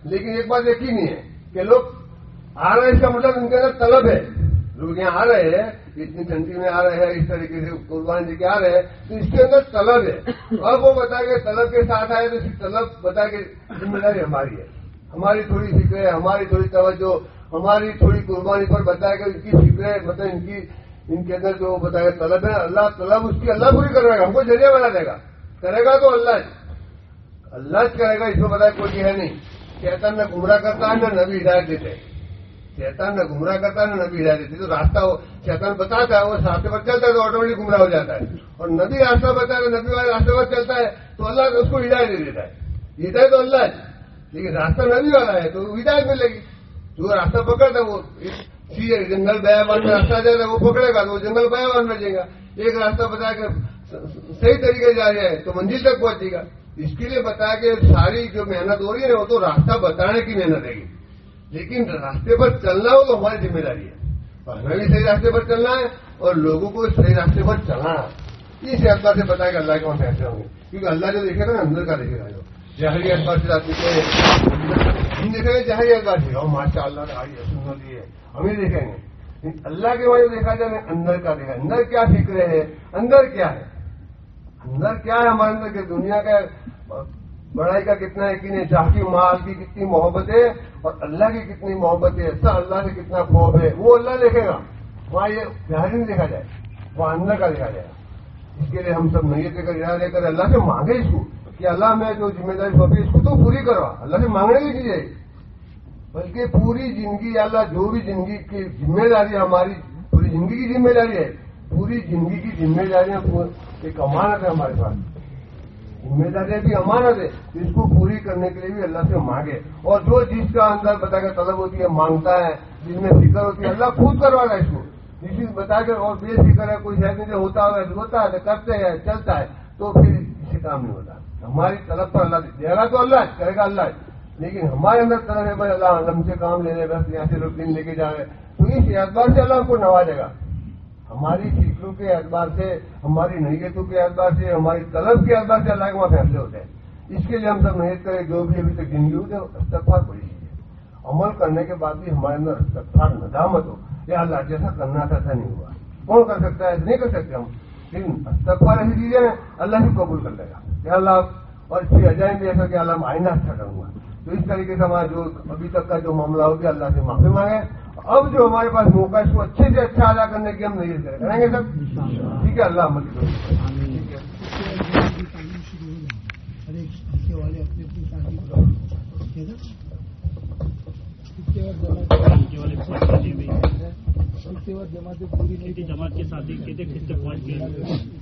لیکن ایک بات یقین نہیں ہے کہ لوگ آ رہے ہیں، اس کا مطلب ان کے اندر طلب ہے. لوگ یہاں آ رہے ہیں، اتنی ٹھنڈی میں آ رہے ہیں، اس طریقے سے قربان جی کے آ رہے ہیں، تو اس کے اندر طلب ہے. اب وہ بتا کہ طلب کے ساتھ آئے تو اس کی طلب بتا کہ ذمہ داری ہماری ہے، ہماری تھوڑی فکر ہے، ہماری تھوڑی توجہ، ہماری تھوڑی قربانی پر بتایا کہ ان کی فکر ہے، مطلب ان کی ان کے اندر جو بتایا طلب ہے، اللہ طلب اس کی اللہ پوری کروائے گا، ہم کو ذریعہ بنا دے گا. کرے گا تو اللہ اللہ کرے گا، اس میں بتایا کوئی ہے نہیں. شیطان نہ گمراہ کرتا ہے نہ نبی ہدایت دیتے. شیطان نہ گمراہ کرتا ہے نہ نبی ہدایت دیتے. تو راستہ شیطان بتاتا ہے، وہ راستے پر چلتا ہے تو آٹومیٹک گمراہ ہو جاتا ہے. اور نبی راستہ بتاتا ہے، نبی والے راستے پر چلتا ہے تو اللہ اس کو ہدایت دے دیتا ہے. ہدایت تو اللہ ہے، لیکن راستہ نبی والا ہے تو ہدایت ملے گی. جو راستہ پکڑتا ہے وہ سیدھے جنگل بیابان میں راستہ جاتا ہے، وہ پکڑے گا تو وہ جنگل بیابان میں جائے گا. ایک راستہ بتا کر صحیح طریقے جا رہے ہیں تو منزل تک پہنچے گا. اس کے لیے بتا کہ ساری جو محنت ہو رہی ہے نا وہ تو راستہ بتانے کی محنت ہے گی، لیکن راستے پر چلنا ہو تو ہماری ذمہ داری ہے. اور ہمیں بھی صحیح راستے پر چلنا ہے اور لوگوں کو صحیح راستے پر چلنا ہے. اس اعتبار سے بتایا کہ اللہ کے وہاں فیصلے ہوں گے، کیونکہ اللہ جو دیکھے گا نا اندر کا دیکھے گا. جو جہری اعتبار سے آدمی ہم دیکھیں گے جہری اعتبار سے اور ماشاء اللہ نے آئی سننا دی ہے ہمیں دیکھیں گے. اللہ کے وہاں جو دیکھا جائے اندر کا دیکھا، اندر کیا فکر ہے، اندر کیا ہے، اندر کیا ہے ہمارے اندر کہ دنیا کا بڑائی کا کتنا یقین ہے، جہاں کی مال کی کتنی محبت ہے اور اللہ کی کتنی محبت ہے، سا اللہ سے کتنا خوف ہے، وہ اللہ دیکھے گا. وہاں یہ ظاہری نہیں دیکھا جائے، وہاں اندر کا دیکھا جائے. اس کے لیے ہم سب نیت لے کر ارادہ لے کر اللہ سے مانگے اس کو کہ اللہ میں جو ذمہ داری سونپی اس کو تو پوری کروا. اللہ سے مانگنے کی چیز ہے بلکہ پوری زندگی اللہ جو بھی زندگی کی ذمہ داری ہماری پوری زندگی کی ذمہ داری ہے، پوری زندگی کی ذمہ داریاں ایک امانت ہے ہمارے پاس. ذمہ داریاں بھی امانت ہے، اس کو پوری کرنے کے لیے بھی اللہ سے مانگے. اور جو چیز کا اندر بتا کر طلب ہوتی ہے مانگتا ہے، جس میں فکر ہوتی ہے اللہ خود کروا گا اس کو. جس چیز بتا کر اور بے فکر ہے کوئی شاید نہیں ہوتا ہے ہوتا ہے کرتے ہیں چلتا ہے تو پھر کسی کام نہیں ہوتا. ہماری طلب پر اللہ دے گا تو اللہ کرے گا اللہ، لیکن ہمارے اندر طلب ہے بھائی اللہ ہم سے کام لے لے بس یہاں سے لوگ دن لے کے جا رہے تو اس اعتبار سے اللہ ہم کو نوازے گا. ہماری فکروں کے اعتبار سے، ہماری نیتوں کے اعتبار سے، ہماری طلب کے اعتبار سے اللہ کے وہاں فیصلے ہوتے ہیں. اس کے لیے ہم سب نیت کریں جو بھی ابھی تک زندگی ہوتی ہے استغفار بڑی چیز ہے. عمل کرنے کے بعد بھی ہمارے اندر استغفار ندامت ہو یا اللہ جیسا کرنا تھا ایسا نہیں ہوا. کون کر سکتا ہے؟ نہیں کر سکتے ہم، لیکن استغفار ایسی چیزیں ہیں اللہ ہی قبول کر لے گا کہ اللہ، اور پھر اجائیں بھی ایسا کہ اللہ میں آئندہ اچھا کروں گا. تو اس طریقے سے ہمارا جو ابھی تک کا جو معاملہ ہو گیا اللہ سے معافی مانگے. اب جو ہمارے پاس موقع ہے اس کو اچھے سے اچھا ادا کرنے کی ہم نہیں کریں گے سب. ٹھیک ہے، اللہ عمل کرے. ٹھیک ہے. جماعت کے ساتھ